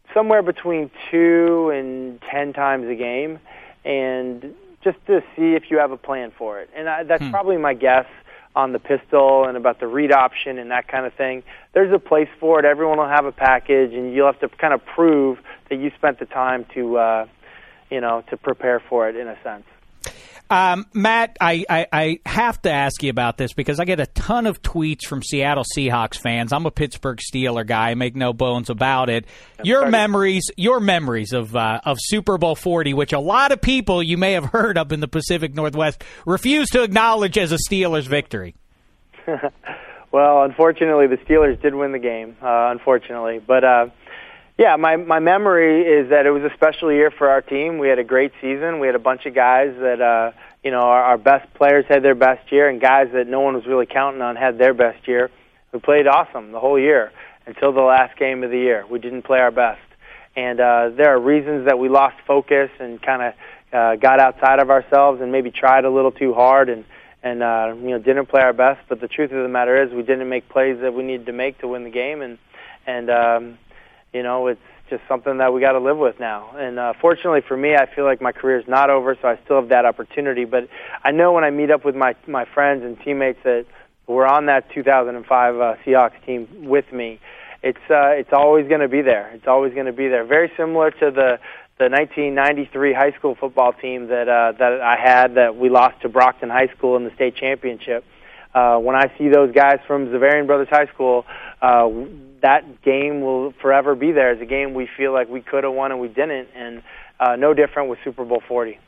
S9: somewhere between two and ten times a game, and just to see if you have a plan for it. And I, that's hmm. probably my guess on the pistol and about the read option and that kind of thing. There's a place for it. Everyone will have a package, and you'll have to kind of prove that you spent the time to, uh, you know, to prepare for it in a sense.
S2: Um, Matt, I, I, I have to ask you about this because I get a ton of tweets from Seattle Seahawks fans. I'm a Pittsburgh Steeler guy. I make no bones about it. That's your right. memories, your memories of uh, of Super Bowl forty, which a lot of people you may have heard up in the Pacific Northwest refuse to acknowledge as a Steelers victory.
S9: Well, unfortunately, the Steelers did win the game. Uh, unfortunately, but. Uh, Yeah, my my memory is that it was a special year for our team. We had a great season. We had a bunch of guys that, uh, you know, our, our best players had their best year, and guys that no one was really counting on had their best year. We played awesome the whole year until the last game of the year. We didn't play our best. And uh, there are reasons that we lost focus and kind of uh, got outside of ourselves and maybe tried a little too hard and, and uh, you know, didn't play our best. But the truth of the matter is we didn't make plays that we needed to make to win the game, and, and um you know, it's just something that we got to live with now. And uh, fortunately for me, I feel like my career is not over, so I still have that opportunity. But I know when I meet up with my my friends and teammates that were on that two thousand five uh, Seahawks team with me, it's uh, it's always going to be there. It's always going to be there. Very similar to the the nineteen ninety-three high school football team that uh, that I had that we lost to Brockton High School in the state championship. Uh, when I see those guys from Zavarian Brothers High School, uh, that game will forever be there. It's a game we feel like we could have won and we didn't, and uh, no different with Super Bowl forty.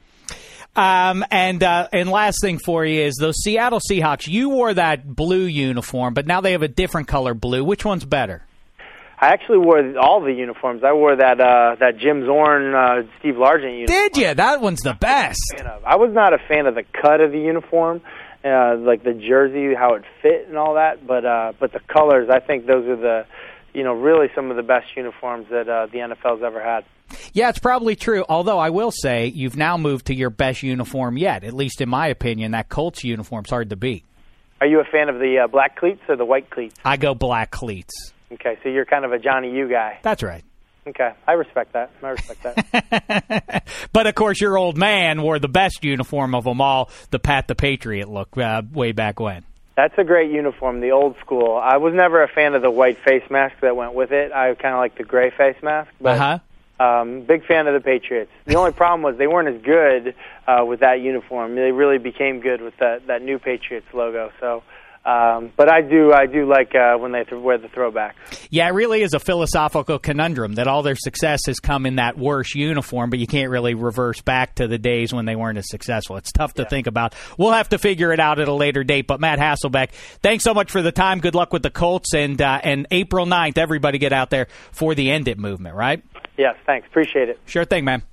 S2: Um, and uh, and last thing for you is those Seattle Seahawks. You wore that blue uniform, but now they have a different color blue. Which one's better?
S9: I actually wore all the uniforms. I wore that uh, that Jim Zorn, uh, Steve Largent uniform.
S2: Did you? That one's the best.
S9: I was not a fan of the cut of the uniform. Uh, like the jersey, how it fit and all that, but uh, but the colors, I think those are the, you know, really some of the best uniforms that uh, the N F L's ever had.
S2: Yeah, it's probably true, although I will say you've now moved to your best uniform yet, at least in my opinion. That Colts uniform's hard to beat.
S9: Are you a fan of the uh, black cleats or the white cleats?
S2: I go black cleats.
S9: Okay, so you're kind of a Johnny U guy.
S2: That's right.
S9: Okay, I respect that. I respect that.
S2: But, of course, your old man wore the best uniform of them all, the Pat the Patriot look, uh, way back when.
S9: That's a great uniform, the old school. I was never a fan of the white face mask that went with it. I kind of like the gray face mask. But,
S2: uh-huh.
S9: um, big fan of the Patriots. The only problem was they weren't as good uh, with that uniform. They really became good with that, that new Patriots logo. So. Um, but I do, I do like uh, when they th- wear the throwbacks.
S2: Yeah, it really is a philosophical conundrum that all their success has come in that worse uniform, but you can't really reverse back to the days when they weren't as successful. It's tough to yeah. think about. We'll have to figure it out at a later date. But Matt Hasselbeck, thanks so much for the time. Good luck with the Colts, and uh, and April ninth, everybody get out there for the End It movement, right?
S9: Yes, thanks. Appreciate it.
S2: Sure thing, man.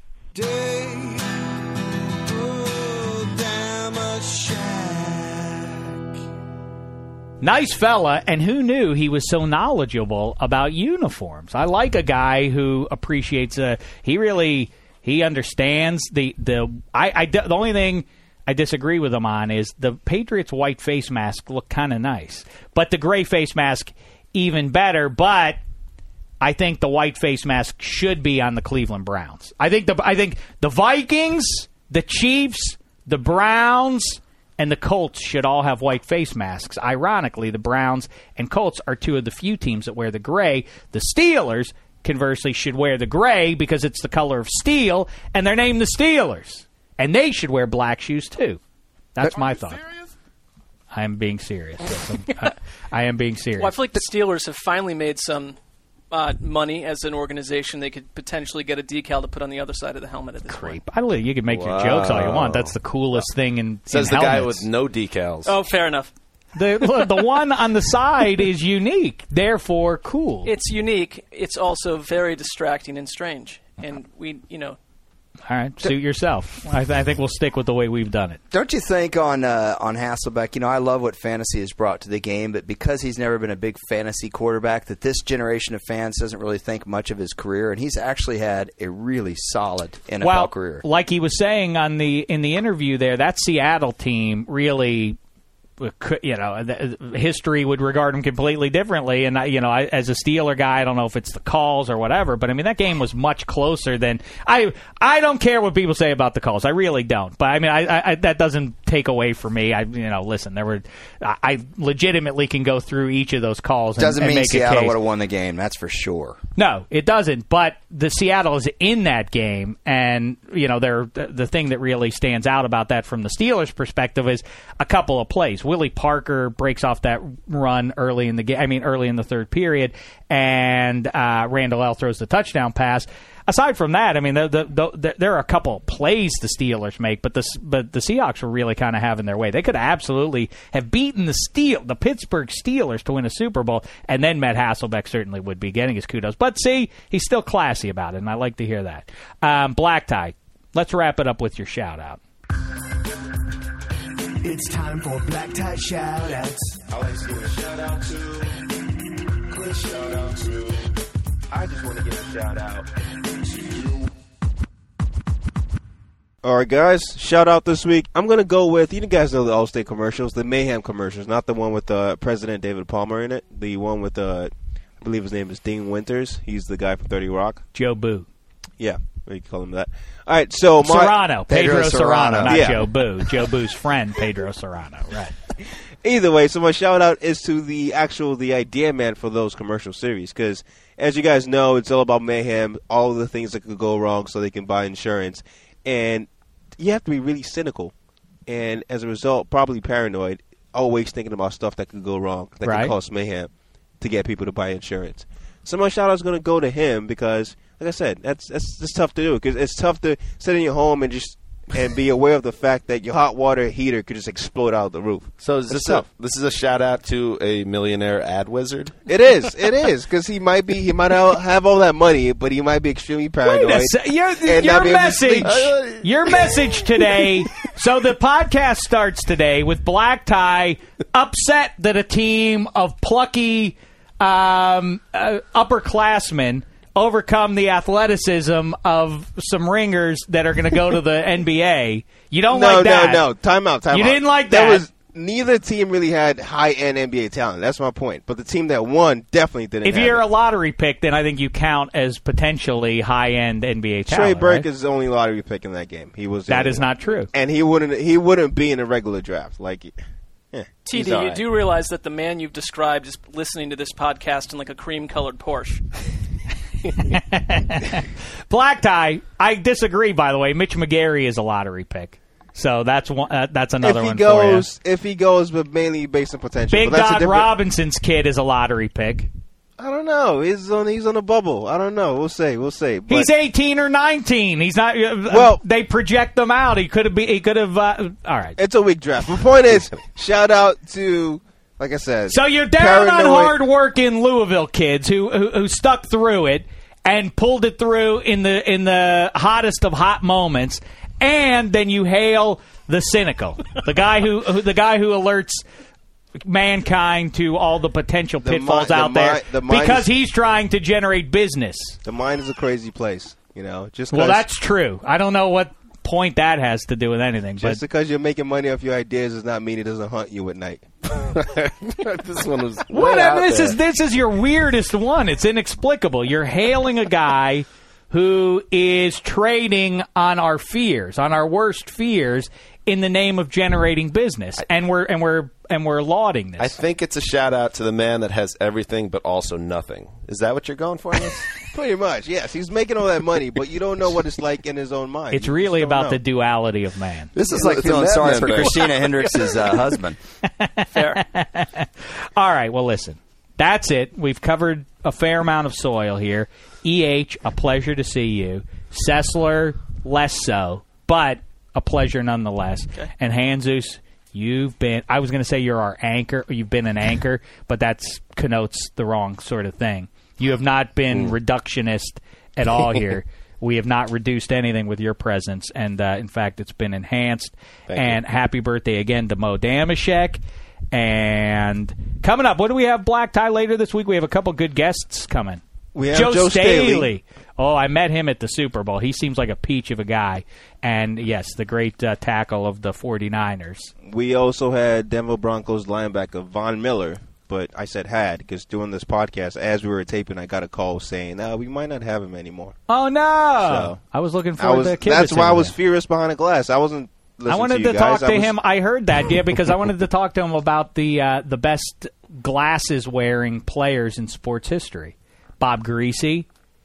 S2: Nice fella, and who knew he was so knowledgeable about uniforms? I like a guy who appreciates a. He really he understands the the. I, I the only thing I disagree with him on is the Patriots' white face mask looked kind of nice, but the gray face mask even better. But I think the white face mask should be on the Cleveland Browns. I think the I think the Vikings, the Chiefs, the Browns, and the Colts should all have white face masks. Ironically, the Browns and Colts are two of the few teams that wear the gray. The Steelers, conversely, should wear the gray because it's the color of steel, and they're named the Steelers. And they should wear black shoes, too. That's my thought. Serious? I am being serious. Yes, I, I am being serious.
S3: Well, I feel like the Steelers have finally made some uh, money as an organization. They could potentially get a decal to put on the other side of the helmet at this
S2: Creep.
S3: point.
S2: I believe you can make wow. your jokes all you want. That's the coolest thing in,
S4: Says
S2: in
S4: the
S2: helmets.
S4: guy with no decals.
S3: Oh, fair enough.
S2: The the one on the side is unique, therefore cool.
S3: It's unique. It's also very distracting and strange. And we, you know.
S2: All right, suit yourself. I, th- I think we'll stick with the way we've done it.
S5: Don't you think on uh, on Hasselbeck, you know, I love what fantasy has brought to the game, but because he's never been a big fantasy quarterback, that this generation of fans doesn't really think much of his career, and he's actually had a really solid N F L
S2: well,
S5: career.
S2: Like he was saying on the in the interview there, that Seattle team really you know, history would regard them completely differently. And, I, you know, I, as a Steeler guy, I don't know if it's the calls or whatever, but, I mean, that game was much closer than – I I don't care what people say about the calls. I really don't. But, I mean, I, I, that doesn't take away from me. I, you know, listen, there were – I legitimately can go through each of those calls and,
S5: doesn't
S2: and
S5: mean
S2: make
S5: Seattle
S2: a case.
S5: would have won the game, that's for sure.
S2: No, it doesn't. But the Seattle is in that game, and, you know, they're, the, the thing that really stands out about that from the Steelers' perspective is a couple of plays. Willie Parker breaks off that run early in the game. I mean, early in the third period, and uh, Randall L. throws the touchdown pass. Aside from that, I mean, the, the, the, there are a couple of plays the Steelers make, but the but the Seahawks were really kind of having their way. They could absolutely have beaten the Steel, the Pittsburgh Steelers to win a Super Bowl, and then Matt Hasselbeck certainly would be getting his kudos. But see, he's still classy about it, and I like to hear that. Um, Black Tie, let's wrap it up with your shout out.
S7: It's time for Black Tie Shoutouts.
S6: I like to give a shout out to. Quick shout out to. I just want to give a shout out to you. All right, guys. Shout out this week. I'm gonna go with you guys know the Allstate commercials, the Mayhem commercials, not the one with uh, President David Palmer in it. The one with uh, I believe his name is Dean Winters. He's the guy from thirty Rock.
S2: Joe Boo.
S6: Yeah, we call him that. All right, so my,
S2: Serrano, Pedro, Pedro Serrano, Serrano, not
S6: yeah.
S2: Joe Boo. Joe Boo's friend, Pedro Serrano. Right.
S6: Either way, so my shout out is to the actual the idea man for those commercial series, because as you guys know, it's all about mayhem, all the things that could go wrong, so they can buy insurance, and you have to be really cynical, and as a result, probably paranoid, always thinking about stuff that could go wrong, that
S2: right.
S6: could cause mayhem to get people to buy insurance. So my shout out is going to go to him because. Like I said, that's that's just tough to do because it's tough to sit in your home and just and be aware of the fact that your hot water heater could just explode out of the roof.
S4: So is this a, this is a shout out to a millionaire ad wizard?
S6: It is, it is, because he might be he might have all that money, but he might be extremely paranoid.
S2: Wait a se- your your message, your message today. So the podcast starts today with Black Tie upset that a team of plucky um, uh, upperclassmen overcome the athleticism of some ringers that are going to go to the N B A. You don't
S6: no,
S2: like that.
S6: No, no, no. Time out, time
S2: you
S6: out.
S2: You didn't like
S6: that.
S2: that.
S6: Was, neither team really had high-end N B A talent. That's my point. But the team that won definitely didn't
S2: If
S6: have
S2: you're
S6: it.
S2: a lottery pick, then I think you count as potentially high-end N B A talent.
S6: Trey Burke
S2: right?
S6: is the only lottery pick in that game. He was
S2: That
S6: in,
S2: is not true.
S6: And he wouldn't he wouldn't be in a regular draft. Like, eh,
S3: T D, you do realize that the man you've described is listening to this podcast in like a cream-colored Porsche.
S2: Black Tie, I disagree, by the way. Mitch McGarry is a lottery pick. So that's one. Uh, that's another
S6: if he
S2: one
S6: goes,
S2: for you.
S6: If he goes, but mainly based on potential.
S2: Big
S6: but that's
S2: Dog
S6: a different...
S2: Robinson's kid is a lottery pick.
S6: I don't know. He's on. He's on a bubble. I don't know. We'll see. We'll see. But
S2: he's eighteen or nineteen. He's not. Uh,
S6: well,
S2: they project them out. He could have. Be. He could have. Uh, all right.
S6: It's a weak draft. My point is, shout out to. Like I said.
S2: So you're down paranoid. on hard-working Louisville kids who, who who stuck through it and pulled it through in the in the hottest of hot moments, and then you hail the cynical, the guy who, who the guy who alerts mankind to all the potential pitfalls
S6: the mi-
S2: out
S6: the
S2: there
S6: mi- the
S2: because
S6: is,
S2: he's trying to generate business.
S6: The mind is a crazy place, you know. Just
S2: well, that's true. I don't know what point that has to do with anything.
S6: Just
S2: but
S6: because you're making money off your ideas does not mean it doesn't hunt you at night.
S4: This one was
S2: what?
S4: out
S2: This
S4: there.
S2: is this is your weirdest one. It's inexplicable. You're hailing a guy who is trading on our fears, on our worst fears, in the name of generating business, and we're and we're and we're lauding this.
S4: I think it's a shout out to the man that has everything but also nothing. Is that what you're going for?
S6: Pretty much, yes. He's making all that money, but you don't know what it's like in his own mind.
S2: It's
S6: you
S2: really about
S6: know.
S2: the duality of man.
S5: This is like
S4: it's
S5: feeling sorry for
S4: thing.
S5: Christina Hendricks' uh, husband.
S3: Fair.
S2: All right, well, listen. That's it. We've covered a fair amount of soil here. E H, a pleasure to see you. Sessler, less so, but a pleasure nonetheless.
S3: Okay.
S2: And Hanzus, you've been, I was going to say you're our anchor, or you've been an anchor, but that connotes the wrong sort of thing. You have not been mm. reductionist at all here. We have not reduced anything with your presence, and uh, in fact, it's been enhanced.
S4: Thank
S2: and
S4: you.
S2: Happy birthday again to Mo Damashek. And coming up, what do we have, Black Tie, later this week? We have a couple good guests coming.
S6: We have
S2: Joe,
S6: Joe
S2: Staley.
S6: Staley.
S2: Oh, I met him at the Super Bowl. He seems like a peach of a guy. And, yes, the great uh, tackle of the 49ers.
S6: We also had Denver Broncos linebacker Von Miller, but I said had because doing this podcast, as we were taping, I got a call saying, no, we might not have him anymore.
S2: Oh, no.
S6: So,
S2: I was looking
S6: I
S2: forward
S6: was,
S2: to Kibitz.
S6: That's why I was
S2: there.
S6: furious behind the glass. I wasn't listening
S2: I wanted
S6: to,
S2: to,
S6: you
S2: talk
S6: guys.
S2: to
S6: I was,
S2: him. I heard that, yeah, because I wanted to talk to him about the uh, the best glasses-wearing players in sports history. Bob Greasy.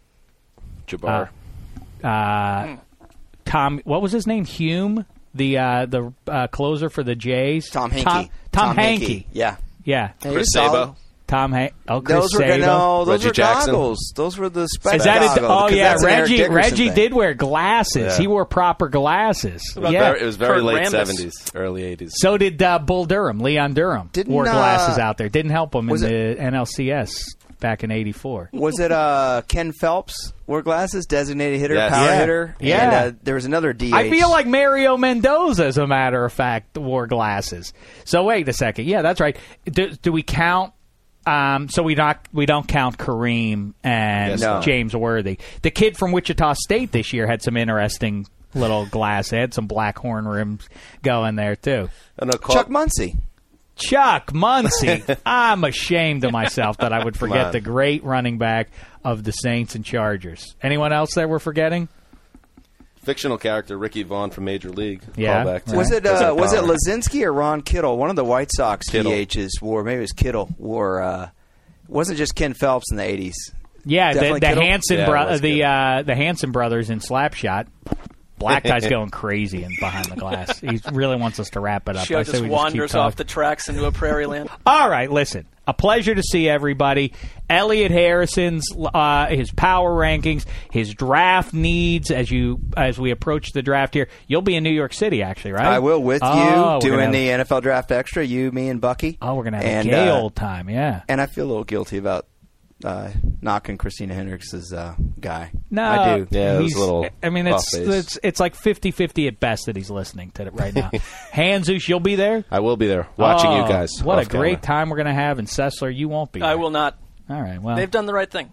S4: Jabbar.
S2: Uh, uh, Tom, what was his name? Hume, the uh, the uh, closer for the Jays.
S5: Tom Hankey.
S2: Tom, Tom,
S5: Tom
S2: Hankey.
S5: Hankey. Yeah.
S2: Yeah.
S5: Hey,
S4: Chris
S5: you're solid.
S4: Sabo.
S2: Tom Hankey. Oh, Chris
S5: Those were
S2: Sabo.
S5: no, those
S4: Reggie
S5: were
S4: Jackson.
S5: goggles. Those were the spec
S2: Is that
S5: goggles.
S2: a, oh
S5: 'cause
S2: yeah,
S5: that's an Eric
S2: Reggie.
S5: Dickerson
S2: Reggie
S5: thing.
S2: did wear glasses.
S4: Yeah.
S2: He wore proper glasses.
S4: It was
S2: Yeah.
S4: very, it was very
S3: Kurt
S4: late
S3: Rambis.
S4: seventies, early eighties.
S2: So did uh, Bull Durham, Leon Durham.
S5: Didn't,
S2: wore glasses
S5: uh,
S2: out there. Didn't help him in
S5: was
S2: the
S5: it-
S2: N L C S back in eighty-four.
S5: Was it uh, Ken Phelps wore glasses, designated hitter,
S4: Yes.
S5: power
S2: Yeah.
S5: hitter?
S2: Yeah.
S5: And, uh, there was another D H.
S2: I feel like Mario Mendoza, as a matter of fact, wore glasses. So wait a second. Yeah, that's right. Do, do we count? Um, so we not we don't count Kareem and
S4: Yes,
S5: no.
S2: James Worthy. The kid from Wichita State this year had some interesting little glass. They had some black horn rims going there too.
S4: I know, call-
S5: Chuck Muncie.
S2: Chuck Muncie. I'm ashamed of myself that I would
S4: Come
S2: forget
S4: on.
S2: the great running back of the Saints and Chargers. Anyone else that we're forgetting?
S4: fictional character Ricky Vaughn from Major League.
S2: Yeah.
S4: Callback to
S5: Was it
S4: President
S5: uh, was it
S4: Palmer.
S5: Lazinski or Ron Kittle? One of the White Sox
S4: Kittle.
S5: D Hs wore. Maybe it was Kittle wore. Uh, wasn't just Ken Phelps in the eighties.
S2: Yeah, the,
S5: Definitely
S2: the
S5: Kittle?
S2: Hanson
S4: Yeah, it
S2: bro-
S4: was
S2: the
S4: good.
S2: uh, the Hanson brothers in Slapshot. Black guy's going crazy in behind the glass. He really wants us to wrap it up.
S3: Show
S2: I say
S3: just
S2: we
S3: wanders
S2: keep
S3: off
S2: talking.
S3: the tracks into a prairie land.
S2: All right, listen. A pleasure to see everybody. Elliot Harrison's uh, his power rankings, his draft needs as you as we approach the draft here. You'll be in New York City, actually, right?
S5: I will with
S2: Oh,
S5: you
S2: we're gonna
S5: doing
S2: have-
S5: the N F L Draft Extra. You, me, and Bucky.
S2: Oh, we're gonna have
S5: and,
S2: a gay
S5: uh,
S2: old time, yeah.
S5: And I feel a little guilty about uh, knocking Christina Hendricks' uh, guy.
S2: No,
S5: I do.
S4: Yeah, it was
S2: he's-
S4: a little
S2: I mean, it's
S4: buff-faced.
S2: it's it's like fifty-fifty at best that he's listening to it right now. Hanzus, you'll be there.
S4: I will be there watching
S2: Oh,
S4: you guys.
S2: What a
S4: off
S2: great
S4: camera.
S2: time we're gonna have, and Sessler, you won't be.
S3: I
S2: there.
S3: will not.
S2: All right. Well,
S3: They've done the right thing.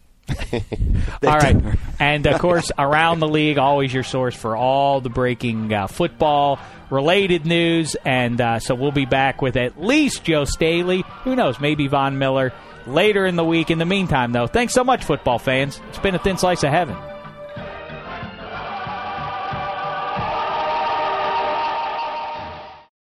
S2: all right. And of course, around the league, always your source for all the breaking uh, football related news. And uh, so we'll be back with at least Joe Staley. Who knows? Maybe Von Miller later in the week. In the meantime, though, thanks so much, football fans. It's been a thin slice of heaven.